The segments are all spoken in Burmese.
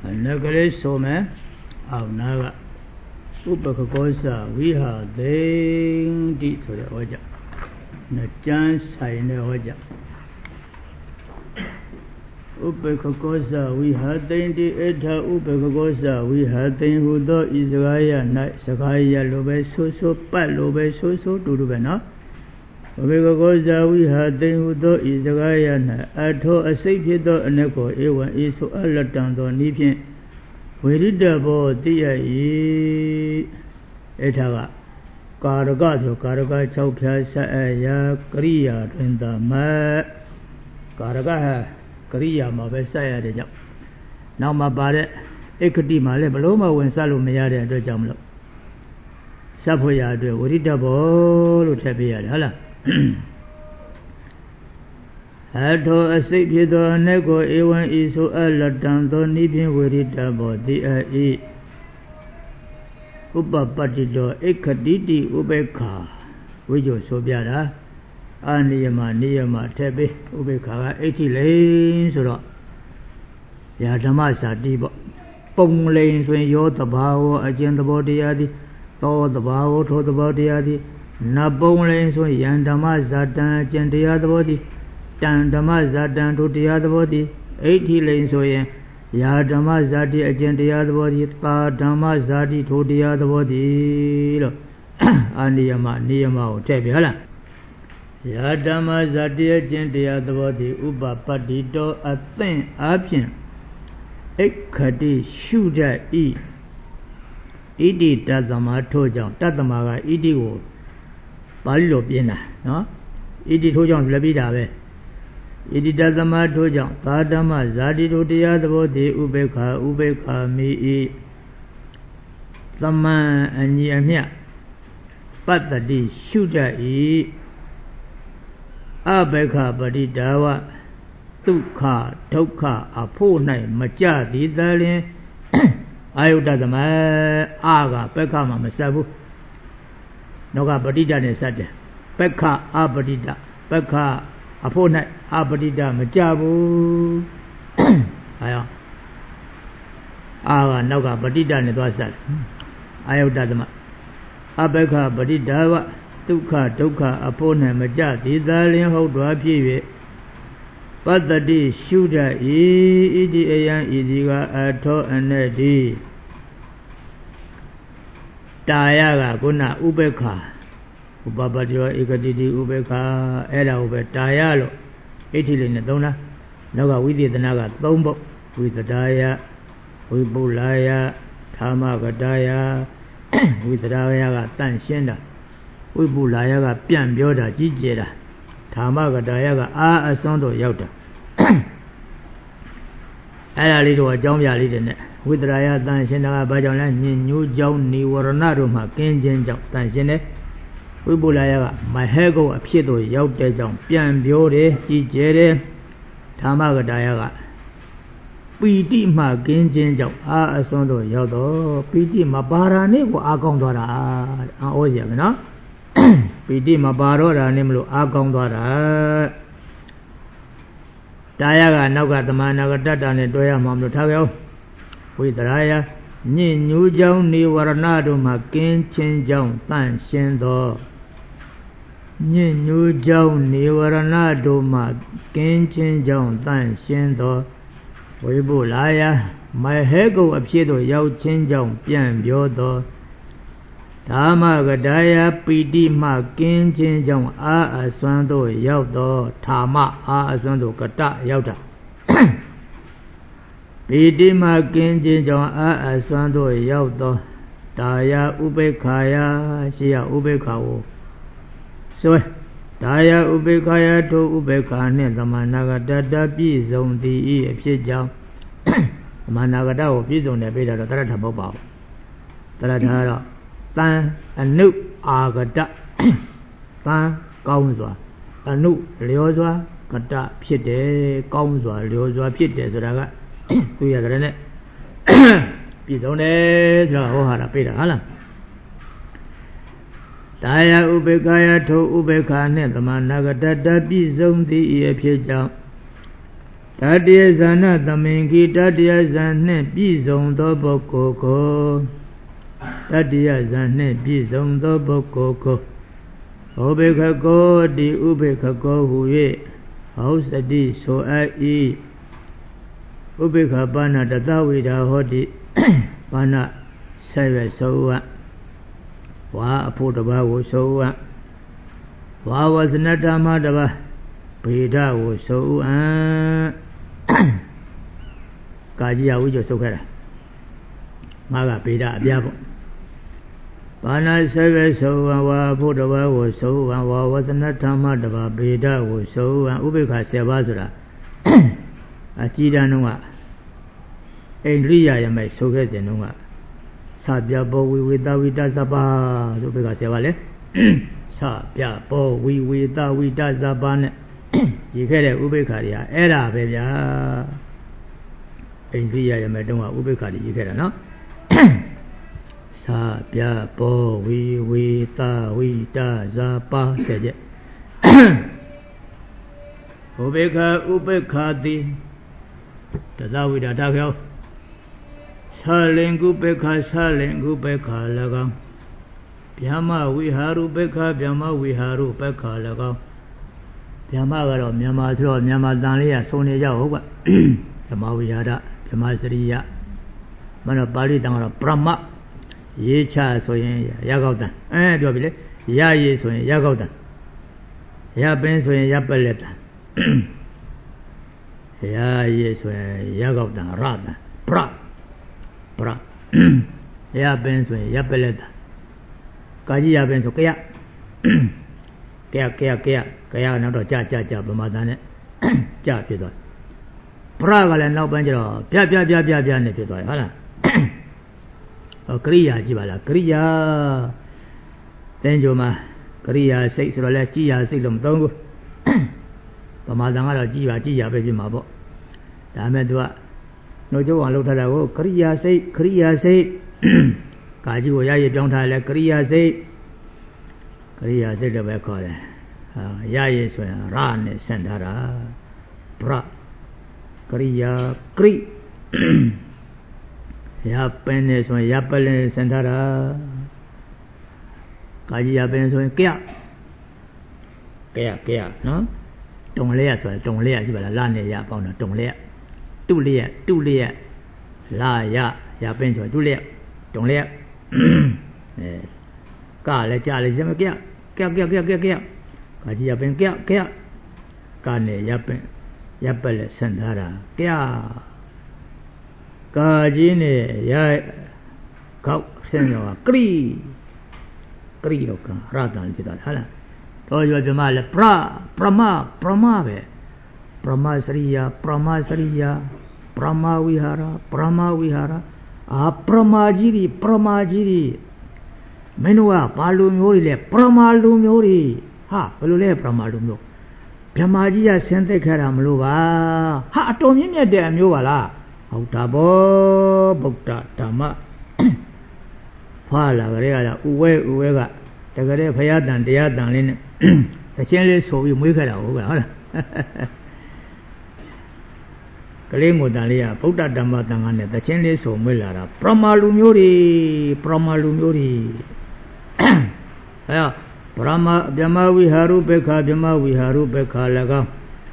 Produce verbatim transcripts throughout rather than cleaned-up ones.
Nagale Some, our Naga Upakosa, we have then did to the Oja. The chance I know Oja Upakosa, we had then the Eta Upakosa, we had then who do Israel, Night Sakaya Lobe, so so, Palobe, so so, to the Vena. Upakosa, we had then who do Israel, I told a safe door and echo, Ewan is so alert on Nipian. We did the boat, the Etaga Karagato, Karaga Chauka, Saya, Korea, in the Ma Karaga, Korea, Mavesaya, the jump. Now my body, Ekadima, Lebaloma, when Salomea, the Jamlo Sapoya, we did the boat, Tabia, Hala. Ato a sick hido nego ewan iso alatando nipin wirita bodi a e Upa patido ekaditi ubeka Wijo sobiara Aniyama niyama tebe ubeka eighty lanes suro Yadama sadibo Pong lanes when yo the bao agent the body adi To the bao to the body adi Na pong lanes when yandama zatan gendia the body Dama Zadan to the other body, eighty lanes so yen, Yadama Zadi agent the other body, Dama Zadi to the other body, Aniyama, Niyama, Tabiala Yadama Zadi agent the other body, Uba Padito, a thing, Apian Ekadi, Shuja E. Idi Tazama Tojang, Tazamaga, Idi wo, Ballo Pina, no? Idi Tojang Labida. Idi Tazama Tojang, Padama, Zadi to the other body, Ubeka, Ubeka, me, Sama and Yamia. But the D. Shooter E. Abeka, Badidawa, Tuka, Toka, a poor night, Macha, the Italian. Ayutazama, Aga, Pekama, Masabu. Noga Badida Nesade. Pekka, Abadida, Pekka. A fortnight, Abadida, Majabu. Aya Aga, Naga, Badida, Nedwasal. Ayodadama Abeka, Badida, Tuka, Tuka, a fortnight, Maja, the Italian hold to appear. But the day shooter E. Idi Ayan Idiga, Ato and Nedi Tayaga, Guna, Ubeka. Ubabadio, Ekadidi, Ubeka, Ella Ube, Tayalo, Italy, Dona, Naga, we did the Naga, Bombo, with the Daya, with Bulaya, Tamagadaya, with the Daya, Tan Shenda, with Bulaya, Pian Bioda, Gijera, Tamagadaya, Ah, Asondo, Yauta. Ella little a Jamia little, with Raya, Tan Shenda, Bajana, New Jown, New Waranaduma, Kenjan, Tan Shenda. We bulaya, my hego, a pieto, yaut de jump, pian biore, gijere, Tamagadaya. Piti ma genjin jump, ah, a sondo, yaudo, Piti ma barane, agondora, oya, no? Piti ma barora, nimlo, agondora. Tayaga, Naga, the Managadata, and Doya Mamlo Tago. With Raya, Ni New Jown, Ni Waranado, Makin, Chin Jown, Tan Shendo. Ni New Jown, Ni Waranado, Makin, Chin Jown, Tan Shendo. We bulaya, my hego appedo, Yao Chin Jown, Pian Biodo. Tamagadaya, Pidi, Makin, Chin Jown, Ah, Aswando, Yaudo, Tama, Ah, Aswando, Kata, Yauda. Pidi Makin Jinjong A Aswando Yaudo Daya Ubekaya Shia Ubekao So Daya Ubekaya to Ubeka Nezamanaga Dada Bizon the E. Pijam Managada or Bizon the Beda Tarata Boba Taratara Tan and Nuke Agada Tan Kaunzwa a Nuke Leozwa Kata Pite Kaunzwa Leozwa Pite Zaraga We are in it. Pizone, Ohara Pita Hala. Taya Ubekaya to Ubeka Netherman Nagadada Bizon the Ear Pijam Tatiya Sana Tamingi Tatiya Sana Bizong Dobo Koko Tatiya Sana Bizong Dobo Koko Ubeka Ko Di Ubeka Ko Huye Hausadi So Ai Ubeka Bana Tatawida Hodi Bana Save Soa Wa Apodaba was so Wa was Natamadaba Peda was so Kajia Wijo Sokara Maga Peda Biabo Bana Save so Wa Podaba was so Wa was Natamadaba Peda was so Ubeka Sevazra Achida Nua Enria Yamai Sogas and Nua Sabia Bo without Vita Zaba Ubeka Sevale Sabia Bo we without Vita Zabane You get it Ubekaria Era Bella Enria Yamaduma Ubekari you get it no Sabia Bo we without Vita Zaba said it Ubeka Ubekadi Tazawida Dagel Salingu Beka Salingu Beka Laga Pyama Wiharu Beka Pyama Wiharu Beka Laga Pyama Garo Myama Thro Myama Danlia Sony Yahoga Pyama Wihara Pyama Sriya Mana Bali Dangara Brahma Yecha Soyen Yagaudan Eh Dobile Ya Ye Soyen Yagaudan Ya Ben Soyen Yapaleta Ya Ye Soyen Yagaudan Rada Pra Pra Ya Ben Soyen Yapaleta Kaji Ya Ben So Kaya Kaya Kaya Kaya Kaya Nado Cha Cha Cha Bamadane Cha Pito Praga and now Banjo Pia Pia Pia Pia Pia Nepito Hala Kriya Jibala Kriya Tenjoma Kriya Six Rola Chia Silum Tongo Bamadanga Jiva Chia Baby Mabo Damedua No Joe and Lota Kriya say Kriya say Kaji Yaya Jonta Kriya say Kriya say the Bakole Yaya Ran Sandara Pra Kriya Kri Yapen so Yapel Sandara Kaji Yapen so Kia Kia Kia no Don't lay so don't lay as well Lane Ya found don't lay two lay two lay La Ya Yapen so two lay don't lay Ka le cha le jam Kia Kia Kia Kia Kia Kia Kaji Yapen Kia Kia Kane Yapen Yapel Sandara Kia Kaji ne Ya Kau Senora Kri Kri Oka Ratan Pidal Hala Told you the Mala Pra Prama Prama Prama Sriya Prama Sriya Prama Vihara Prama Vihara Apramajiri Pramajiri Menua Palum Yori Pramalum Yori Ha Lule Pramalum Yo Pramajia Sente Karamluva Ha Tomia Dam Yuala Outabo Bukta Tama Fala Garea Uwe Uwega Tagare Fayadan Diadan Lin The Chenley so we make it over Kalingo Dalia Puta Damba Dangane The Chenley so Millara Pramalum Yori Pramalum Yori Brahma Vyama Viharu Beka Vyama Viharu Beka Laga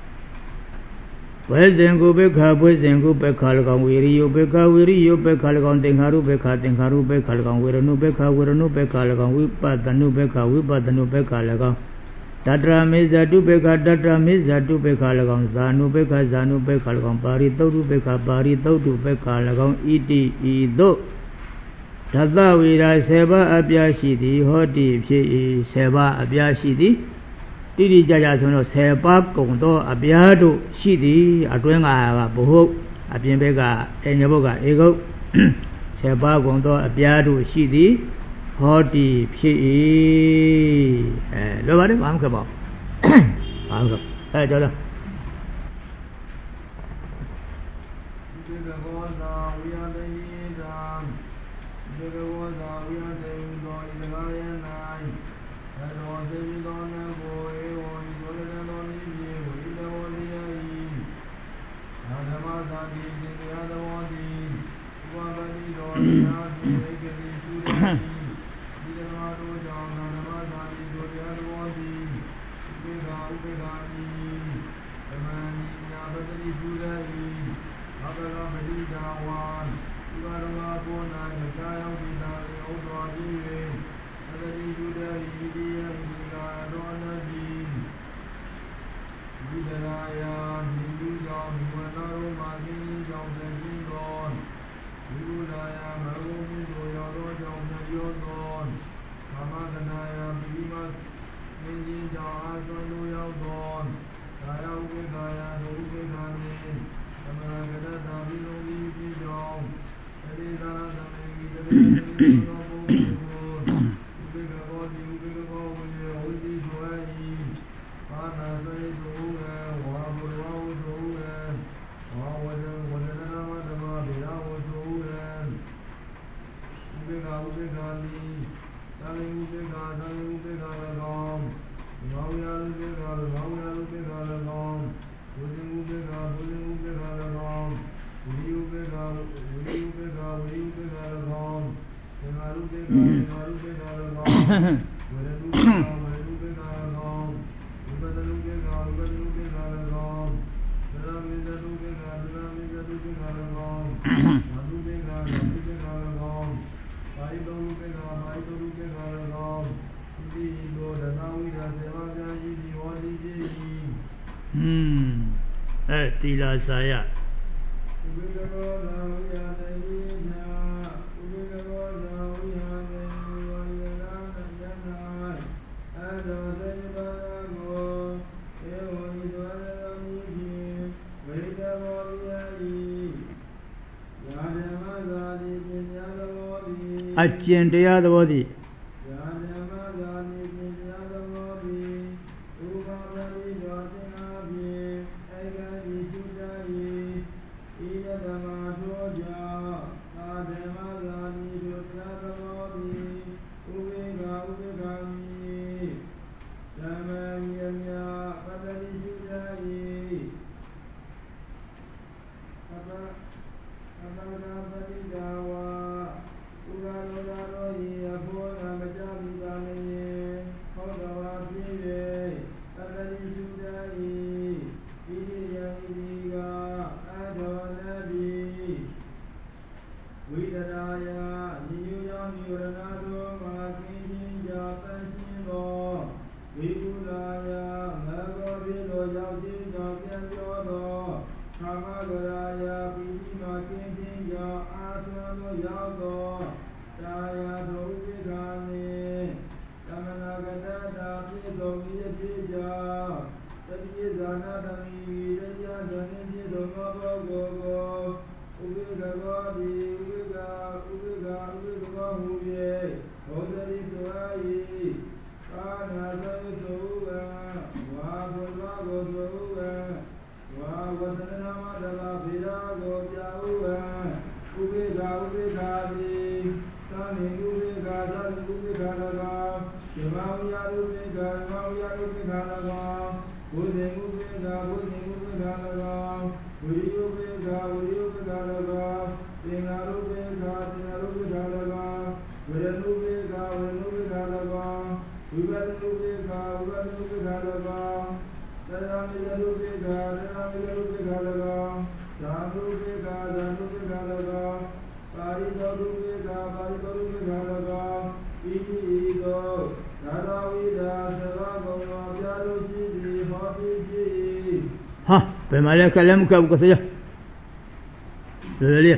Vezengu Beka Vezengu Beka Laga Viriyo Beka Viriyo Beka Laga Tenharu Beka Tenharu Beka Laga Viranu Beka Viranu Beka Laga Vipadanu Beka Vipadanu Beka Laga Tatra Mizatu Beka Tatra Mizatu Beka Laga Zanu Beka Zanu Beka Laga Pari Tautu Beka Pari Tautu Beka Laga Iti Ido Tata Vira Seba Abhyashidi Hoti Pshi Seba Abhyashidi Tiri Jaja Sono Seba Kondo Abhyadu Shidi Atwenga Boho Abhimbega Enyaboga Ego Seba Kondo Abhyadu Shidi Hoti Pshi Eh Lobare Vamkabo Vamkabo Eh Joda တီလာစာယအကျင့်တရားသဘောတည်းဟာဘယ်မှာလဲကလည်းမကဘူးကစရလေလေ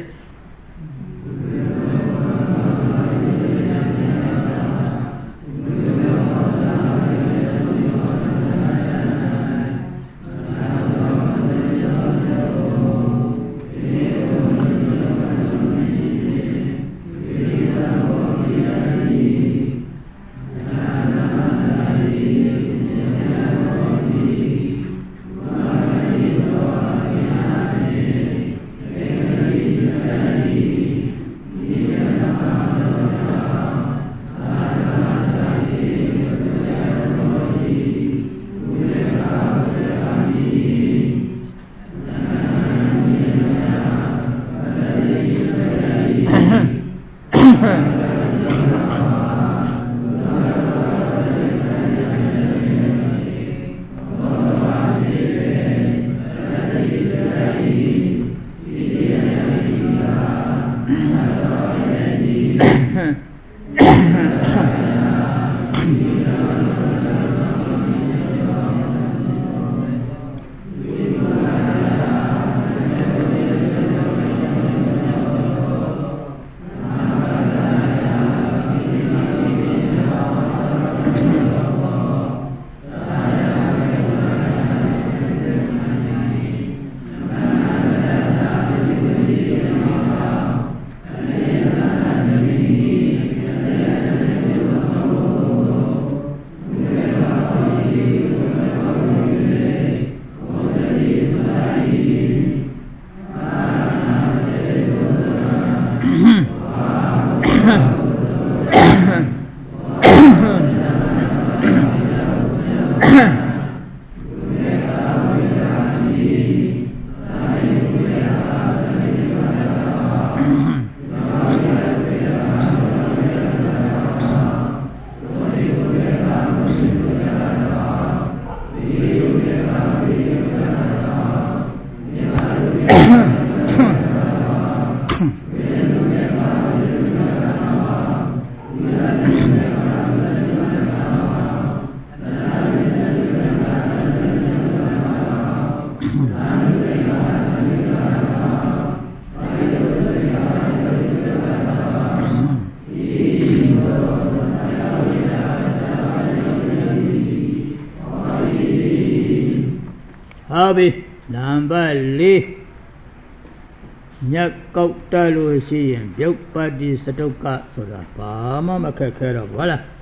နံပါတ်လေးညက်ကောက်တလို့ရှိရင်ပြုတ်ပတ္တိစတုကဆိုတာဘာမှမခက်ခဲတော့ဘူးဟုတ်လား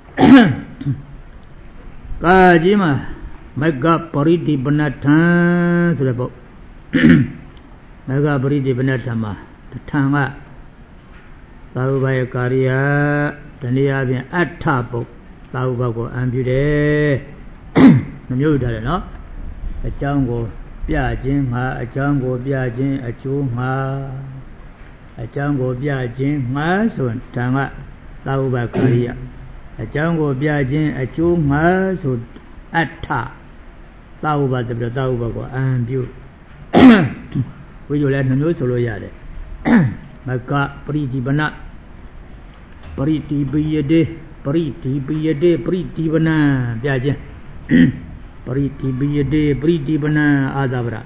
ကာကြီးမှာမဂ္ဂပရိတိပနထံဆိုတဲ့ပုဒ်မဂ္ဂပရိတိပနထံမှာထံကသာဝဘယကာရိယတနည်းအားဖြင့်အဋ္ဌပုဒ်သာဝဘကိုအံပြုတယ်နှမျိုးထားတယ်နော်အကြောင်းကိုပြခြင်းငါအကြောင်းကိုပြခြင်းအကျိုးငါအကြောင်းကိုပြခြင်းငါဆိုတန်ကသာဝဘကာရိယအကြောင်းကိုပြခြင်းအကျိုးငါဆိုအဋ္ဌသာဝဘတပြသာဝဘကိုအံပြုဝိဇ္ဇလည်းနှမျိုးဆိုလို့ရတယ်မကပရိဒီပနပရိတိပိယတေပရိတိပိယတေပရိတိပနပြခြင်းပရိတိပိယတေပရိတိပနအာသဗရ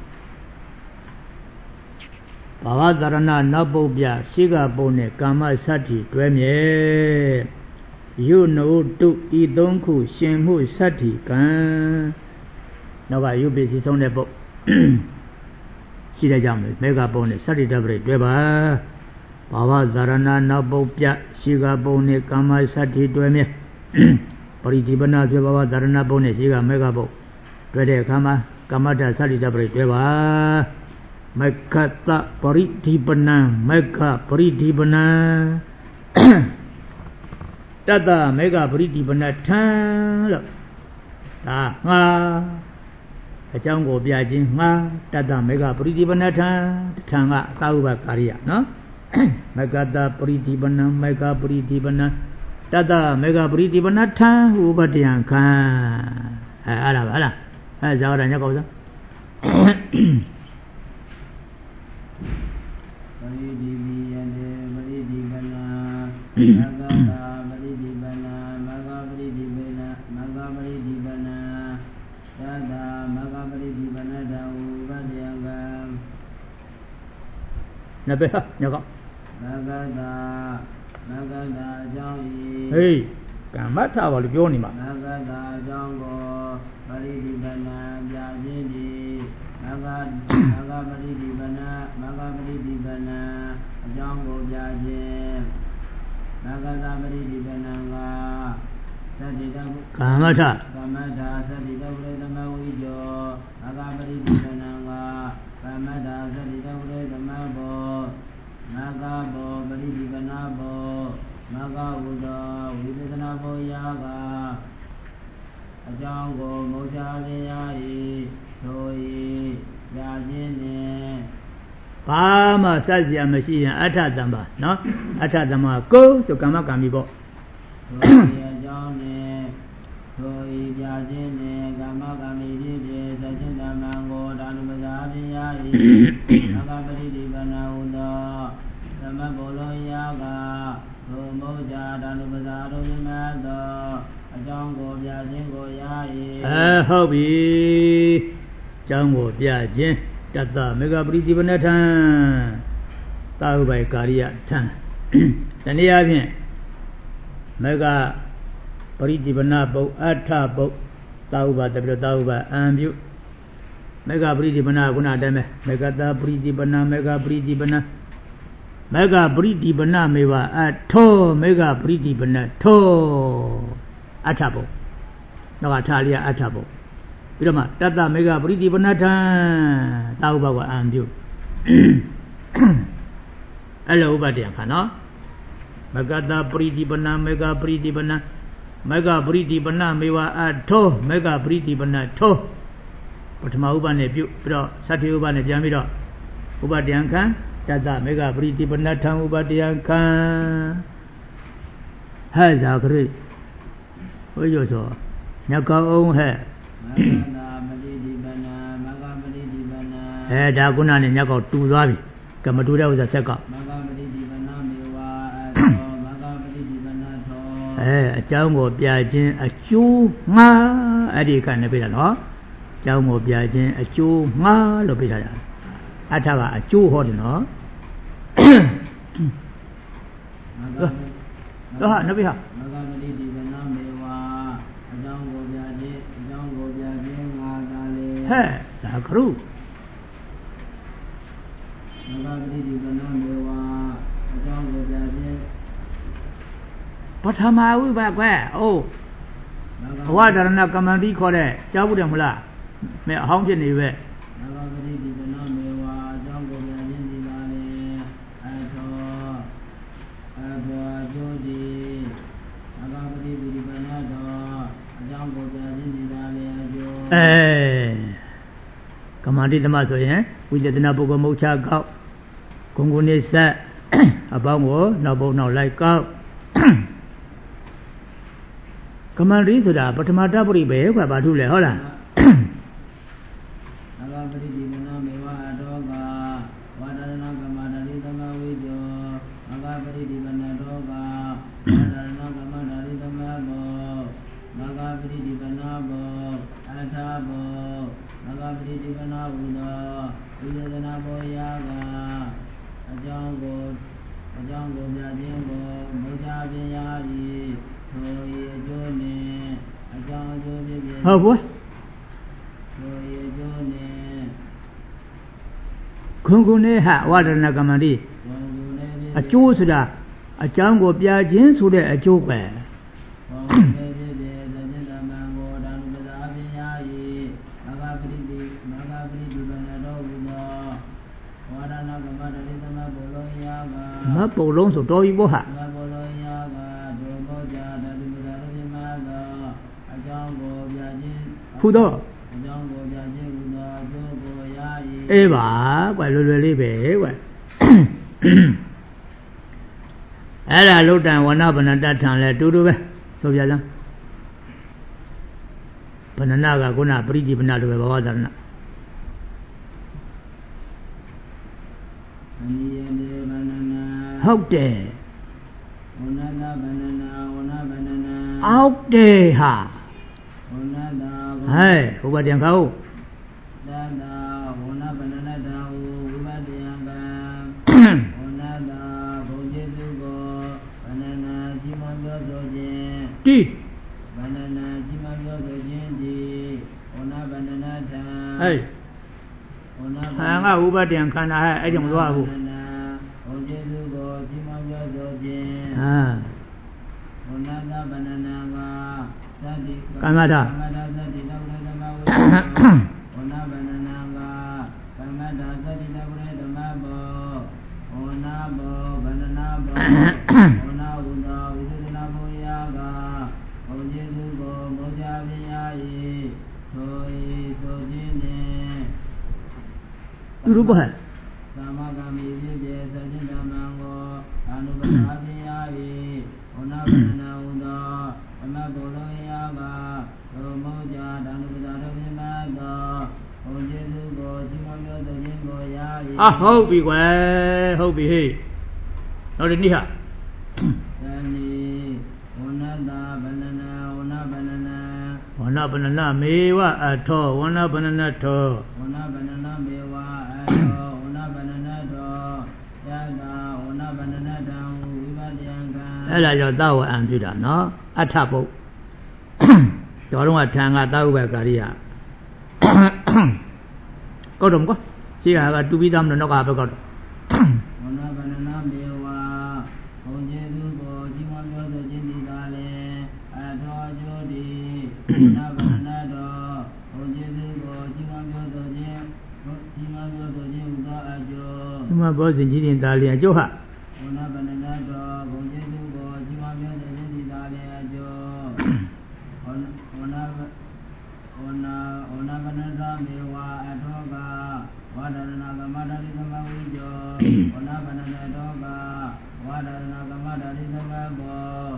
ဘာဝသရဏနောက်ပုတ်ပြရှိကပုံနဲ့ကာမစတ္တိတွဲမြဲယုနိုတုဤသုံးခုရှင်မှုစတ္တိကံနောက်ကယုပစ္စည်းဆုံးတဲ့ပုတ်ရှိတဲ့ကြောင့်မေဃပုံနဲ့စတ္တိတပရိတွဲပါဘာဝသရဏနောက်ပုတ်ပြရှိကပုံနဲ့ကာမစတ္တိတွဲမြဲပရိဒီပနာဆိုဘာဝသရဏပုံနဲ့ရှိကမေဃပုံတွဲတဲ့အခါမှာကမ္မတ္တစတ္တိတပရိတွဲပါမက္ခတပရိဒီပနံမက္ခပရိဒီပနံတတမေဃပရိဒီပနထံလို့ဒါငါအကြောင်းကိုပြခြင်းငါတတမေဃပရိဒီပနထံထံကသာဝဘကာရိယနော်မက္ခတပရိဒီပနံမက္ခပရိဒီပနံတတမေဃပရိဒီပနထံဥပတယံခံအဲအဲ့ဒါပါလားအဲဇာဝရညကောစားပရိဒီပိယတေပရိဒီပနမဂ္ဂတာပရိဒီပနမဂ္ဂပရိဒီပနမဂ္ဂပရိဒီပနသတ္တမဂ္ဂပရိဒီပနတံဥပတယံကံနဘေဟာညကောမဂ္ဂတာမဂ္ဂတာအကြောင်းဤဟေးကမ္မထပါလို့ပြောနေမှာမဂ္ဂတာအကြောင်းကိုပရိဒီပနပြခြင်းဒီမဂ္ဂမဂ္ဂပရိဒီပနမဂ္ဂပရိဒီပနအကြောင်းကိုပြခြင်းမဂ္ဂတာပရိဒီပနကသတ္တိတကမ္မထကမ္မထာသတ္တိတဝိသမဝိကျောမဂ္ဂပရိဒီပနကကမ္မထာသတ္တိတဝိသမဘောမဂ္ဂဘောပရိဒီပနဘောမဂ္ဂဝုသောဝိပဿနာဘောယာကအကြောင်းကိုမောချရရ၏ဆို၏ရာခြင်းနှင့်ဘာမှစက်စရာမရှိရင်အဋ္ဌတံပါနော်အဋ္ဌတံပါကိုဆိုကမ္မကံမီပေါ့ဆို၏အကြောင်းနှင့်ဆို၏ရာခြင်းနှင့်ကမ္မကံမီဖြစ်ဖြစ်သစ္စာဓမ္မကိုဒါနုပဇာရရ၏မဂ္ဂပရိဒီပနဟုသောသမဘောလောယာကသို့မောချဒါနုပဇာတို့မြတ်သောအကြောင်းကိုပြခြင်းကိုရ၏အဲဟုတ်ပြီအကြောင်းကိုပြခြင်းတတ္တမေဃပရိဒီပနထံသာဝဘကာရိယထံတနည်းအားဖြင့်မေဃပရိဒီပနပုတ်အဋ္ဌပုတ်သာဝဘတပြသာဝဘအံပြုမေဃပရိဒီပနခုနတည်းမဲ့မေဃတာပရိဒီပနမေဃပရိဒီပနမေဃပရိဒီပနမေဝအထောမေဃပရိဒီပနထောအဋ္ဌပုတ်နောက်ကထားလျာအဋ္ဌပုတ်ပြီးတော့မှတတ္တမေဃပရိဒီပနထံသာဝဘကအံပြုအဲ့လိုဥပဒေခါနော်မဂ္ဂတပရိဒီပနာမေဃပရိဒီပနာမေဃပရိဒီပနာမေဝအထောမေဃပရိဒီပနာထောပထမဥပနဲ့ပြုပြီးတော့သတ္တိဥပနဲ့ပြန်ပြီးတော့ဥပဒေခံတတမေဃပရိဒီပနာထံဥပဒေခံဟဲ့ဇာခရိဘုရားဆိုညကောင်းအောင်ဟဲ့အဲဒါကုဏနဲ့ညကောက်တူသွားပြီကမတူတဲ့ဥစ္စာဆက်ကအဲအကြောင်းကိုပြခြင်းအကျိုးငှားအဲ့ဒီခဏနဲ့ပြတာနော်အကြောင်းကိုပြခြင်းအကျိုးငှားလို့ပြထားတာအထကအကျိုးဟောတယ်နော်တော့ဟာနဘေဟာမဂ္ဂမတိဒီဗနာမေဝါအကြောင်းကိုပြခြင်းအကြောင်းကိုပြခြင်းငါသာလေဟဲ့သာခရုမဂ္ဂမတိဒီဗနာမေဝါအကြောင်းကိုပြခြင်းပထမဝိပါကွယ်အိုးဘဝဒရဏကမ္မန္တိခေါ်တဲ့ကြားဘူးတယ်မလားမဲအဟောင်းဖြစ်နေပဲမဂ္ဂမတိဒီဗနာမေဝါအကြောင်းကိုပြခြင်းဒီပါလေအထောအဘောအကျိုးဒီမဂ္ဂမတိဒီဗနာတော်အကြောင်းကိုပြခြင်းဒီပါလေအကျိုးအဲကမ္မန္တိသမဆိုရင်ဝိသေသနာပုဂ္ဂိုလ်မုတ်ချကောက်ဂုံဂုဏိဆက်အပေါင်းကိုနောက်ပုံနောက်လိုက်ကောက်ကမန္တိဆိုတာပထမတပရိပဲကွာဘာထုလဲဟုတ်လားအဘပရိဒီမနောမေဝအတောကဝါဒရဏကမ္မန္တိသမဝိဇောအဘပရိဒီမနတောကဝါဒရဏကမ္မန္တိသမဘောမဂ္ဂပရိဒီမနောဘောအထာဘောမဂ္ဂပရိဒီမနောဝုသောဝိသေသနာဘောယာကအကြောင်းကိုအကြောင်းကိုပြခြင်းကိုမုချခြင်းရာ၏ထို၏အကျိုးနှင့်အကြောင်းအကျိုးဖြစ်ဖြစ်ဟုတ်ဘူးထို၏အကျိုးနှင့်ခုံခုနေဟဝဒရဏကမ္မန္တိအကျိုးဆိုတာအကြောင်းကိုပြခြင်းဆိုတဲ့အကျိုးပဲမပုံလုံးဆိုတော်ပြီပေါ့ဟာဖူတော့အေးပါကွယ်လွယ်လွယ်လေးပဲကွယ်အဲ့ဒါလုတ်တန်ဝဏဗနတထံလဲတူတူပဲဆိုပြစမ်းဗနနာကခုနပရိဒီဗနလိုပဲဘဝသရဏဟုတ်တယ်ဝဏဒဗနနာဝဏဗနနာအောက်တယ်ဟာဝဏဒဟဲ့ဥပဒေခေါင်းသတ္တဝဏဗနနာတဝဝိပတယံကံဝဏဒဘုံကျေစုကိုဗနနာကြီးမပြောဆိုခြင်းတိဗနနာကြီးမပြောဆိုခြင်းဒီဝဏဗနနာထံဟဲ့ဝဏဗနနာဥပဒေခန္ဓာဟဲ့အဲ့ဒီမသွားဘူးဘုံကျေစုကိုကြီးမပြောဆိုခြင်းဟာဝဏဒဗနနာကသတိကမ္မတာကမ္မတာသတိနဝရဓမ္မဝိဝဏဗနနာကကမ္မတာသတိနဝရဓမ္မဘောဝဏဘောဗနနာဘောဝဏဝုသောဝိသေသနာဘောယာကဘုံကျေစုကိုမောချပြရာ၏ထို၏ဆိုခြင်းနှင့်သူတို့ဘာသမ္မာကမိဖြစ်ဖြစ်သတိဓမ္မံကိုအနုပနာပြရာ၏ဝဏဗနနာဝုသောဓမ္မဘောလောယာကသောမောချဓာနုပဒါရမြမသောဘုံကျေစုကိုကြီးမပြောတဲ့ခြင်းကိုရာ၏အာဟုတ်ပြီကွယ်ဟုတ်ပြီဟေ့နောက်ဒီနေ့ဟာသနိဝဏတဗနနာဝဏဗနနာဝဏဗနနာမေဝအထောဝဏဗနနာထောဝဏဗနနာမေဝအထောဝဏဗနနာထောယတာဝဏဗနနာတံဝိပတယံကံအဲ့ဒါကြောင့်သာဝအံပြုတာနော်အထပုတ်တော်တော့ကထံကသာဥပကာရိယကောက်တော့မကွာရှိတာကတူပြီးသားမလို့နောက်ကဘက်ကောက်တော့ဝဏဗနနာမေဝဘုံကျေစုကိုကြီးမပြောဆိုခြင်းဒီသာလေအထောအကျိုးဒီဝဏဗနနာတော်ဘုံကျေစုကိုကြီးမပြောဆိုခြင်းကြီးမပြောဆိုခြင်းဟူသောအကျိုးကြီးမပြောဆိုခြင်းဒီသာလေအကျိုးဟာ na banana do gonje du go jima myo de di da le ajo ona ona ona ona banana me wa adoga wa darana gama dari gama wijo ona banana doga wa darana gama dari gama bo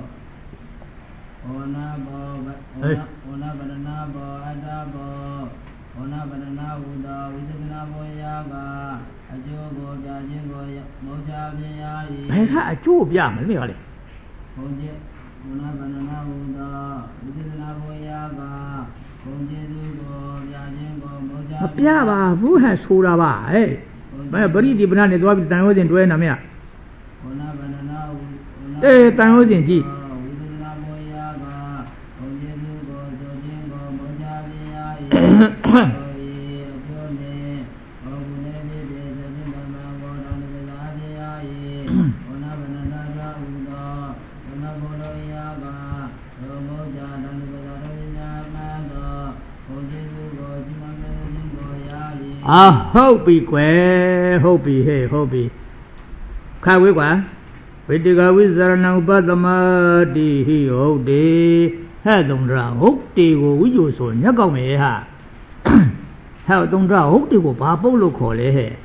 ona bo ona ona banana bo ada bo ona banana uda widana bo yaga ajo go jajin go mo ja pin ya yi ဘယ်ကအကျိုးပြမလဲဟောလေ gonje ona banana uda widana bo yaga gonje du go jajin go mo ja မပြပါဘူးဟဲ့ဆိုတာပါဟဲ့ဘယ်ပရိဒီပနာနဲ့သွားပြီးတန်ဟောစဉ်တွဲနာမရ ona banana ona အေးတန်ဟောစဉ်ကြည့် widana bo yaga gonje du go jajin go mo ja pin ya yi ajo ne o gune de de de dhamma go dan de la de ya yi ona banana ja uda ona bo lo yaga ro mo ja dan de la de na ma do gonje du go jima me jin go ya yi အာဟုတ်ပြီကွယ်ဟုတ်ပြီဟဲ့ဟုတ်ပြီခါဝေးကွာဝိတကဝိဇရဏဥပသမတိဟိဟုတ်တေဟဲ့သုံးရဟုတ်တေကိုဝိဇ္ဇဆိုညက်ကောက်မယ်ဟာဟဲ့သုံးရဟုတ်တေကိုဘာပုတ်လို့ခေါ်လဲဟဲ့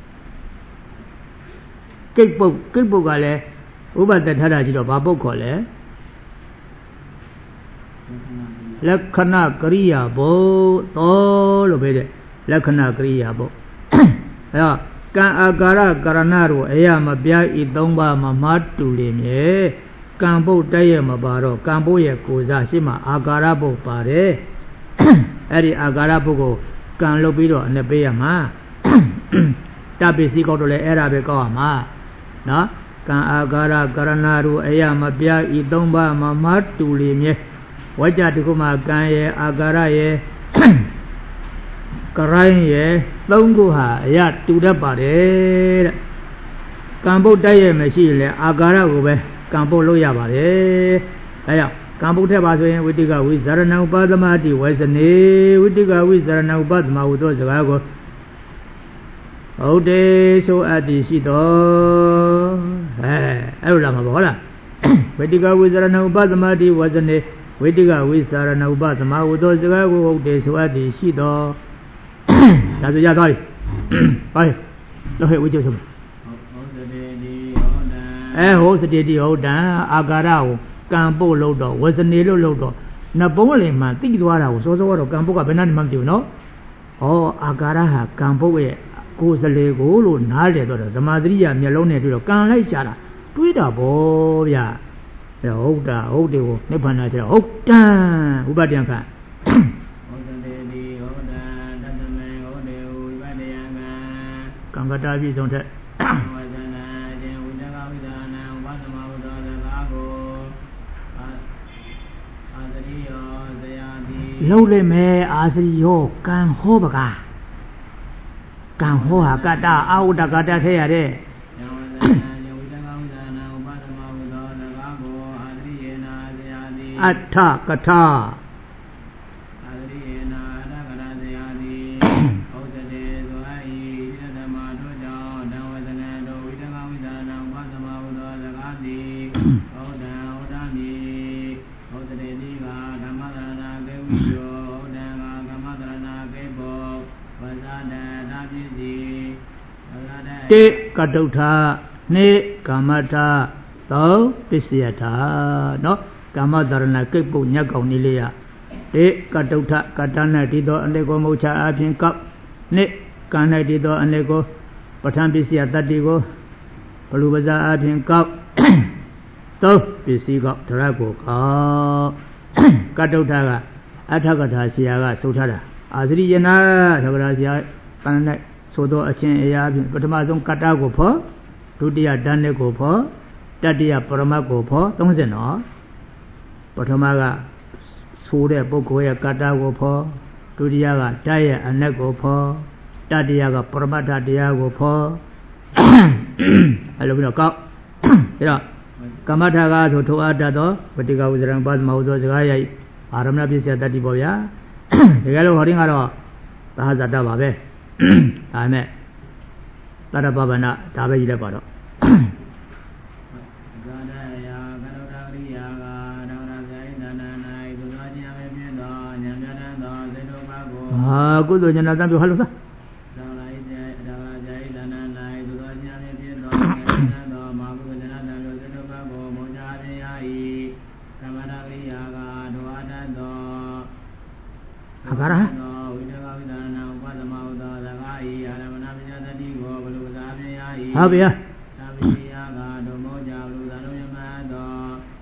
ကိတ်ပုတ်ကိတ်ပုတ်ကလည်းဥပဒထတာရှိတော့ဘာပုတ်ခေါ်လဲလက္ခဏာကရိယာဘုသောလို့ပဲတဲ့လက္ခဏာကရိယာဘုအဲတော့ကံအာကာရကရဏတို့အရာမပြဤသုံးပါးမှာမတူလိမ့်မယ်ကံဘုတ်တည့်ရမပါတော့ကံဘုတ်ရဲ့ကိုယ်စားရှိမှအာကာရဘုတ်ပါတယ်အဲ့ဒီအာကာရဘုတ်ကိုကံလုပ်ပြီးတော့အနှစ်ပေးရမှာတပစ္စည်းကောက်တော့လဲအဲ့ဒါပဲကောက်ရမှာနော်ကံအာကာရကရဏတို့အရာမပြဤသုံးပါးမှာမတူလိမ့်မယ်ဝကြတခုမှာကံရဲ့အာကာရရဲ့ကရိုင်းရဲ့သုံးခုဟာအရာတူတတ်ပါတယ်တဲ့ကံပုတ်တိုက်ရဲ့မရှိလဲအာကာရကိုပဲကံပုတ်လို့ရပါတယ်အဲကြောင့်ကံပုတ်ထက်ပါဆိုရင်ဝိတိကဝိဇရဏဥပသမတိဝေစနေဝိတိကဝိဇရဏဥပသမဟုသောစကားကိုဟုတ်တယ်ဆိုအပ်သည်ရှိတော်အဲအဲ့လိုလာမှာပေါ့ဟုတ်လားဝိတိကဝိဇရဏဥပသမတိဝေစနေဝိတိကဝိဇရဏဥပသမဟုသောစကားကိုဟုတ်တယ်ဆိုအပ်သည်ရှိတော်ဒါဆိုရသွားပြီဟောလို့ဟဲ့ဝိကျုပ်ဆုံးအဲဟောစတေတိဟုတ်တံအာကာရကိုကံပုတ်လို့တော့ဝဇနေလို့လို့တော့နဘုံလေမှတိသွားတာကိုစောစောကတော့ကံပုတ်ကဘယ်နှမှမသိဘူးနော်ဩအာကာရဟာကံပုတ်ရဲ့ကိုယ်စလေကိုလို့နားလေတော့ဇမာသရိယမျက်လုံးနဲ့တွေ့တော့ကံလိုက်ရှာတာတွေးတာဗောဗျာအဲဟုတ်တာဟုတ်တယ်ကိုနိဗ္ဗာန်ကျတော့ဟုတ်တံဥပဒံခကံကတာပြည့်စုံတဲ့လုံးလိုက်မယ်အာစရိယောကံဟောပကားကံဟောဟာကတ္တအာဟုတကတ္တထဲရတဲ့အထကထာတေကတုထာနေကာမထာသောပစ္စယထာနော်ကာမသရဏကိပုညက်ကောင်နေလေးရတေကတုထကတ္တနဲ့တည်သောအနေကိုမုတ်ချအပြင်ကောက်နေကံနဲ့တည်သောအနေကိုပဋ္ဌာန်းပစ္စယတတ္တိကိုဘလူပဇာအပြင်ကောက်သောပစ္စည်းကောက်ဒရကိုကောက်ကတ္တုထကအထကထာဆရာကဆိုထားတာအာသရိယနာသဗ္ဗရာဆရာတန်၌ဆိုသောအချင်းအရာဖြင့်ပထမဆုံးကတ္တကိုဖော်ဒုတိယဓာတ်ကိုဖော်တတိယပရမတ်ကိုဖော်သုံးဆင့်နော်ပထမကဆိုတဲ့ပုဂ္ဂိုလ်ရဲ့ကတ္တကိုဖော်ဒုတိယကဓာတ်ရဲ့အနက်ကိုဖော်တတိယကပရမတ္ထတရားကိုဖော်အဲ့လိုပြီးတော့ကောက်အဲ့တော့ကမ္မထာကဆိုထိုအားတတ်သောဝတိကဝိဇရံပါသမဟုသောစကားရိုက်အာရမဏပစ္စယတတ္တိပေါ့ဗျာတကယ်လို့ဟောရင်းကတော့သာဟဇတပါပဲဒါနဲ့တရပဗနာဒါပဲကြီးလိုက်ပါတော့ကုသိုလ်ဉာဏ်တန်ပြုဟလို့သာသံဃာဣတေသံဃာဇာဣတနာ၌သူတော်ဉာဏ်ဖြင့်ဖြစ်သောဉာဏ်တော်မကုသိုလ်ဉာဏ်တန်ပြုစေတုပတ်ကိုမောချဖြင့်ရ၏သမဏဝိယာကဒဝါတတ်သောအဘာရဟဝိတကဝိသနာဥပသမဟုသောသကာဤအာရမဏပညာတတိကိုဘလူသာဖြင့်ရ၏ဟုတ်ပြီသဗ္ဗိယာကဒုမောကြဘလူသာလုံးယမသော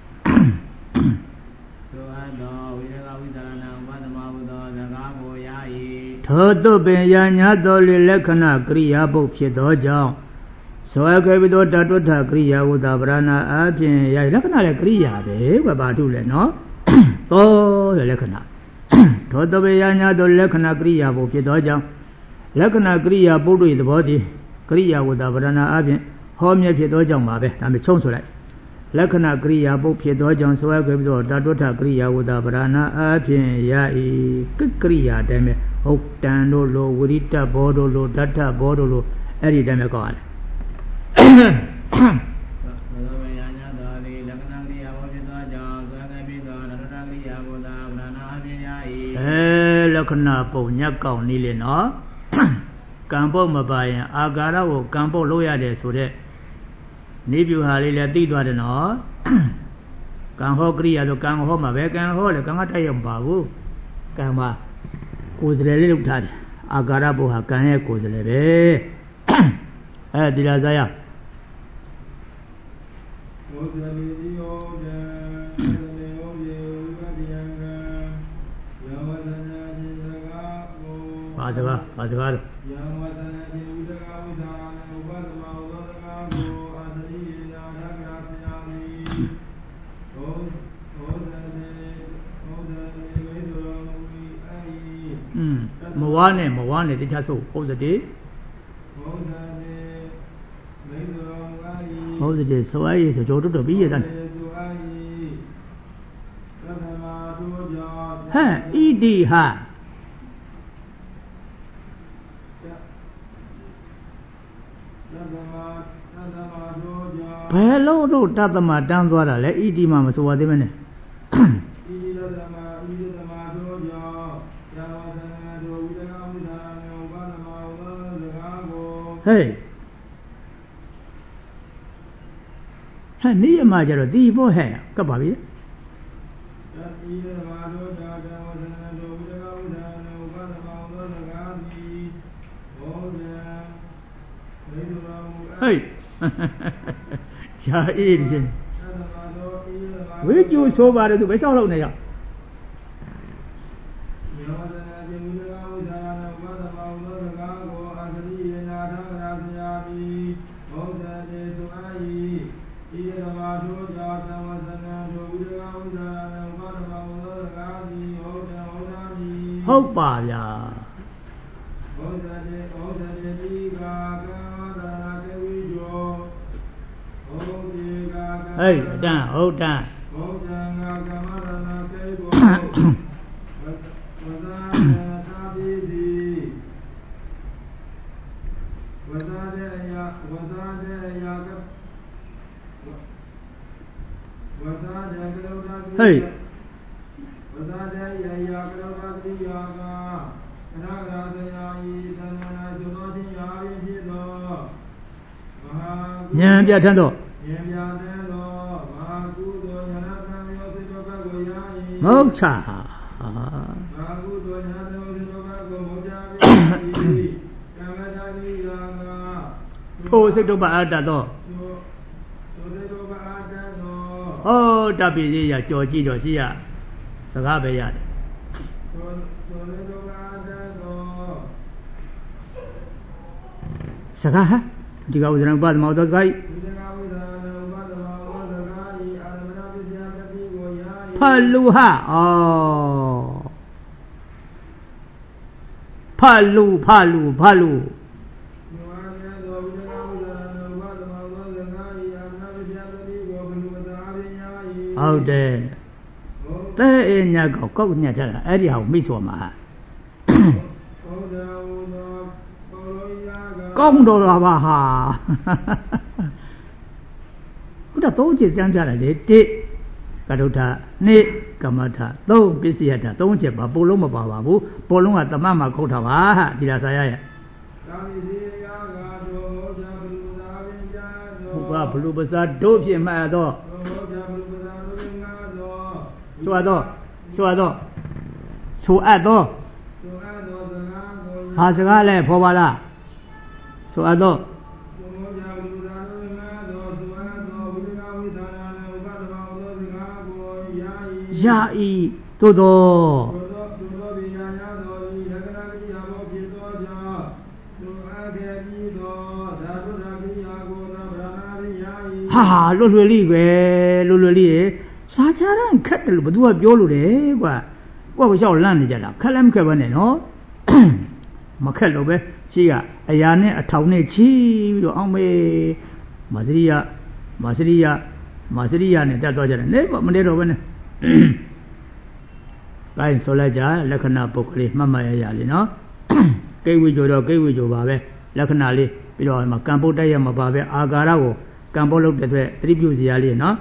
သောအသောဝိတကဝိသနာဥပသမဟုသောသကာကိုရ၏ထိုသို့ပင်ယာညာတော်လေလက္ခဏာကရိယာပုတ်ဖြစ်သောကြောင့်သောအခေပိသောတတုထကရိယာဝုဒ္ဓဗရဏအပြင်ယာလက္ခဏာလည်းကရိယာပဲဘယ်ပါထုလဲနော်သောရဲ့လက္ခဏာသောတပေယာညာတော်လက္ခဏာကရိယာပုတ်ဖြစ်သောကြောင့်လက္ခဏာကရိယာပုတ်တို့၏သဘောတည်းကရိယာဝုဒ္ဓဗရဏအပြင်ဟောမြဲဖြစ်သောကြောင့်ပါပဲဒါမျိုးချုံးဆိုလိုက်လက္ခဏာကရိယာပုတ်ဖြစ်သောကြောင့်သောအခေပိသောတတုထကရိယာဝုဒ္ဓဗရဏအပြင်ယာဤကရိယာတည်းမဲ့ဟုတ်တန်တို့လိုဝိရိတဘောတို့လိုဓာတ်ဘောတို့လိုအဲ့ဒီတည်းမဲ့ကောင်းရတယ်သောဝေယညာတော်လေလက္ခဏာကရိယာဘောဖြစ်သောကြောင့်သောအခေပိသောတတုထကရိယာဝုဒ္ဓဗရဏအပြင်ယာဤအဲလက္ခဏာပုံညက်ကောင်းနေလေနော်ကံပုတ်မပါရင်အာကာရကိုကံပုတ်လို့ရတယ်ဆိုတဲ့နေပြူဟာလေးလည်းသိသွားတယ်နော်ကံဟောကရိယာဆိုကံဟောမှာပဲကံဟောလေကံကတိုက်ရမပါဘူးကံမှာကိုယ်စလဲလေးလုပ်ထားတယ်အာကာရဘုဟာကံရဲ့ကိုယ်စလဲပဲအဲဒီလားဇာယဘုဇာတိတိယောဇံသေယောဇေဝိပတိယံကယောဝဇနာจิตကဘောဘာစကားဘာစကားလဲယောဝဇနာจิตဝိတကဝိသနာဥပသမဝသောတကာကိုအာသတိယေနာဓဂရာဆရာမိဘောဘောဇာတိဘောဇာတိဝိသောဝိအိอืมမဝါနဲ့မဝါနဲ့တခြားဆိုဟုတ်စတိဘောဇာတိဝိသောဝိဟုတ်စတိဆိုအိဆိုကြောတုတ်တော့ပြီးရတဲ့ဟဲ့ဣတိဟာဘယ်လို့တို့တသမတန်းသွားတာလဲဣတိမှမဆိုပါသေးမနဲ့ဣတိတသမဣတိသမတို့ကြောင့်ဇာဝသနာတို့ဝိတကဝိသနာနဲ့ဥပသမဝသောစကားကိုဟေးဟဲ့နေရမှာကြတော့ဒီဖို့ဟဲ့ကပ်ပါပြီဣတိသမတို့ကြောင့်ဇာဝသနာတို့ဝိတကဝိသနာနဲ့ဥပသမဝသောစကားသည်ဘောဇံဝိသုရောဟေးရှားအေးခြင်းဝိကျူဆိုပါတယ်သူပဲလျှောက်လို့နေရဟုတ်ပါဗျာဟဲ့အတန်ဟုတ်တန်ဘုရားငါကမရဏကေကိုဝဇာသာပိတိဝဇာဒေယဝဇာဒေယကဝဇာဒေကလောဒဟဲ့ဝဇာဒေယယကလောဒတိယကခဏဂရာသယာယီသနနာဇုသောတိယာယိဖြစ်သောမဟာဉာဏ်ပြထတော့ဉာဏ်ပြတဲ့မဟုတ်ချာဟာသာကုသောညာသောဒီလောကကိုမောကြပြီကမ္မတာတိယာကထိုစိတ်တို့ပါအတ္တသောထိုစိတ်တို့ပါအတ္တသောဟောတပိရိယကြော်ကြည့်တော့ရှိရစကားပဲရတယ်ထိုထိုစိတ်တို့ပါအတ္တသောစကားဟာဒီကဥဒရံပါဒမောသောကိုဖလူဟာဩဖလူဖလူဖလူဟုတ်တယ်တဲ့အေးညကောက်ကောက်ညထားတာအဲ့ဒီဟာကိုမိဆိုမှာကောင်းတော်ပါဟာဘုရားသုံးချက်ကျမ်းပြတယ်လေတစ်ကတုထနှစ်ကမ္မထသုံးပစ္စယထသုံးချက်ပါပို့လုံးမပါပါဘူးပို့လုံးကသမမှာခုတ်တာပါဟာဒီလားဆရာရဲ့ဘုရားဘလူပစာတို့ဖြင့်မှတ်တော့ဆိုအပ်တော့ဆိုအပ်တော့ဆိုအပ်တော့ဟာစကားလဲဖော်ပါလားဆိုအပ်တော့ယာဤသို့တော့ဟာလွတ်လွယ်လိပဲလွတ်လွယ်လိရေစာချရန်ခက်တယ်လို့ဘသူကပြောလို့တယ်ကွာကိုယ့်ကိုလျှောက်လန့်နေကြတာခက်လည်းမခက်ဘဲနဲ့နော်မခက်လို့ပဲရှိကအရာနဲ့အထောင်နဲ့ချီပြီးတော့အောင်မေမစရိယမစရိယမစရိယနဲ့တက်သွားကြတယ်လေမနေတော့ဘဲနဲ့ကိုင်းဆိုလိုက်ကြလက္ခဏာပုဂ္ဂလိမှတ်မှတ်ရရလေးနော်ကိဝိကြိုတော့ကိဝိကြိုပါပဲလက္ခဏာလေးပြီးတော့ကံပုတ်တိုက်ရမှာပါပဲအာကာရကိုကံပုတ်လုပ်တဲ့အတွက်သတိပြုစရာလေးနော်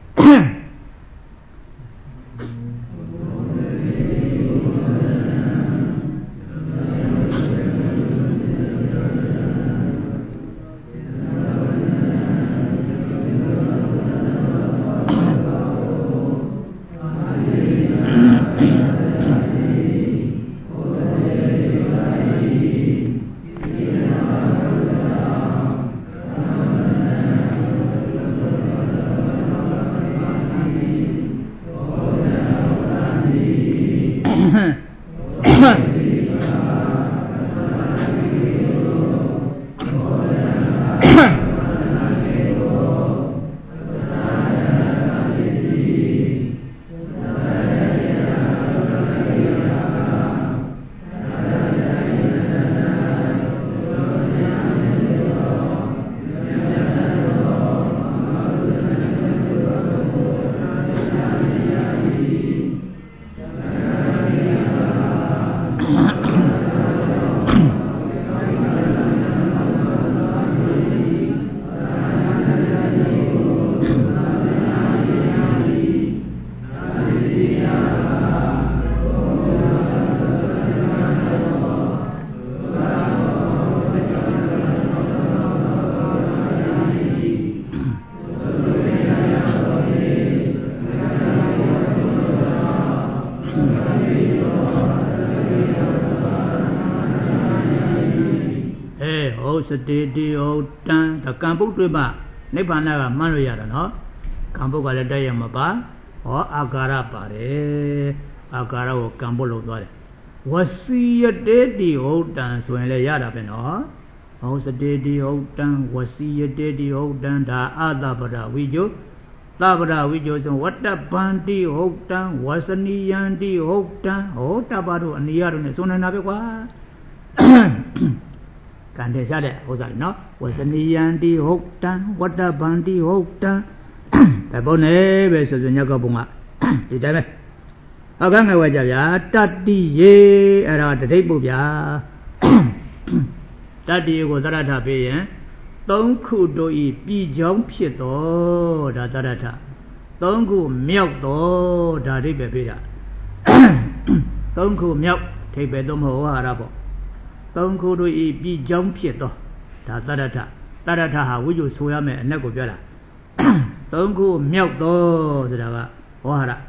စတေတိဟုတ်တန်ဒါကံပုတ်တွေ့မှနိဗ္ဗာန်ကမှန်းလို့ရတာနော်ကံပုတ်ကလည်းတိုက်ရမှာပါဟောအာကာရပါတယ်အာကာရကိုကံပုတ်လို့သွားတယ်ဝစီယတေတိဟုတ်တန်ဆိုရင်လည်းရတာပဲနော်ဟောစတေတိဟုတ်တန်ဝစီယတေတိဟုတ်တန်ဒါအတပရဝိကျုသဗ္ဗရဝိကျုဆိုဝတ္တပန္တိဟုတ်တန်ဝစနိယန္တိဟုတ်တန်ဟောတပ္ပတို့အနိယတို့နဲ့ဆိုနေတာပဲကွာကံတဲ့စားတဲ့ဥစ္စာနော်ဝစနိယန္တိဟုတ်တံဝတ္တဗန္တိဟုတ်တံဘယ်ပုံနေပဲဆိုဆိုညကပုံကဒီတိုင်းပဲဟောကငယ်ဝဲကြဗျာတတ္တိယေအဲ့ဒါတတိပုတ်ဗျာတတ္တိယေကိုသရထပေးရင်သုံးခုတို့ဤပြည်ချောင်းဖြစ်တော်ဒါသရထသုံးခုမြောက်တော်ဒါအိဗယ်ပေးတာသုံးခုမြောက်အိဗယ်တော့မဟုတ်ဟာရပေါ့သုံးခုတို့ဤပြည်ချောင်းဖြစ်တော်ဒါသရထသရထဟာဝိဇ္ဇုဆိုရမယ်အနက်ကိုပြောတာသုံးခုမြောက်တော်ဆိုတာကဟောဟာရဒါ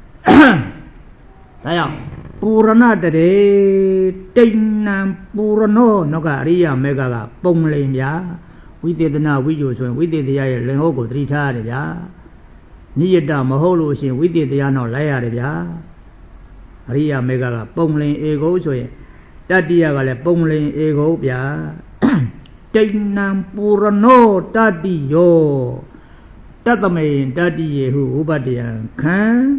ကြောင့်ပူရဏတရေတိဏ္ဏပူရနောနောကအရိယမေဃကပုံလိန်ဗျာဝိသေသနာဝိဇ္ဇုဆိုရင်ဝိသေတရားရဲ့လင်ဟုတ်ကိုသတိထားရတယ်ဗျာနိယတမဟုတ်လို့ရှင်ဝိသေတရားနောက်လိုက်ရတယ်ဗျာအရိယမေဃကပုံလိန်ဧကုဆိုရင်တတ္တိယကလည်းပုံလိန်ဧကုဗျာတိဏ္ဏပူရနောတတ္တိယောတတမေတတ္တိယေဟုဥပတ္တယံခံ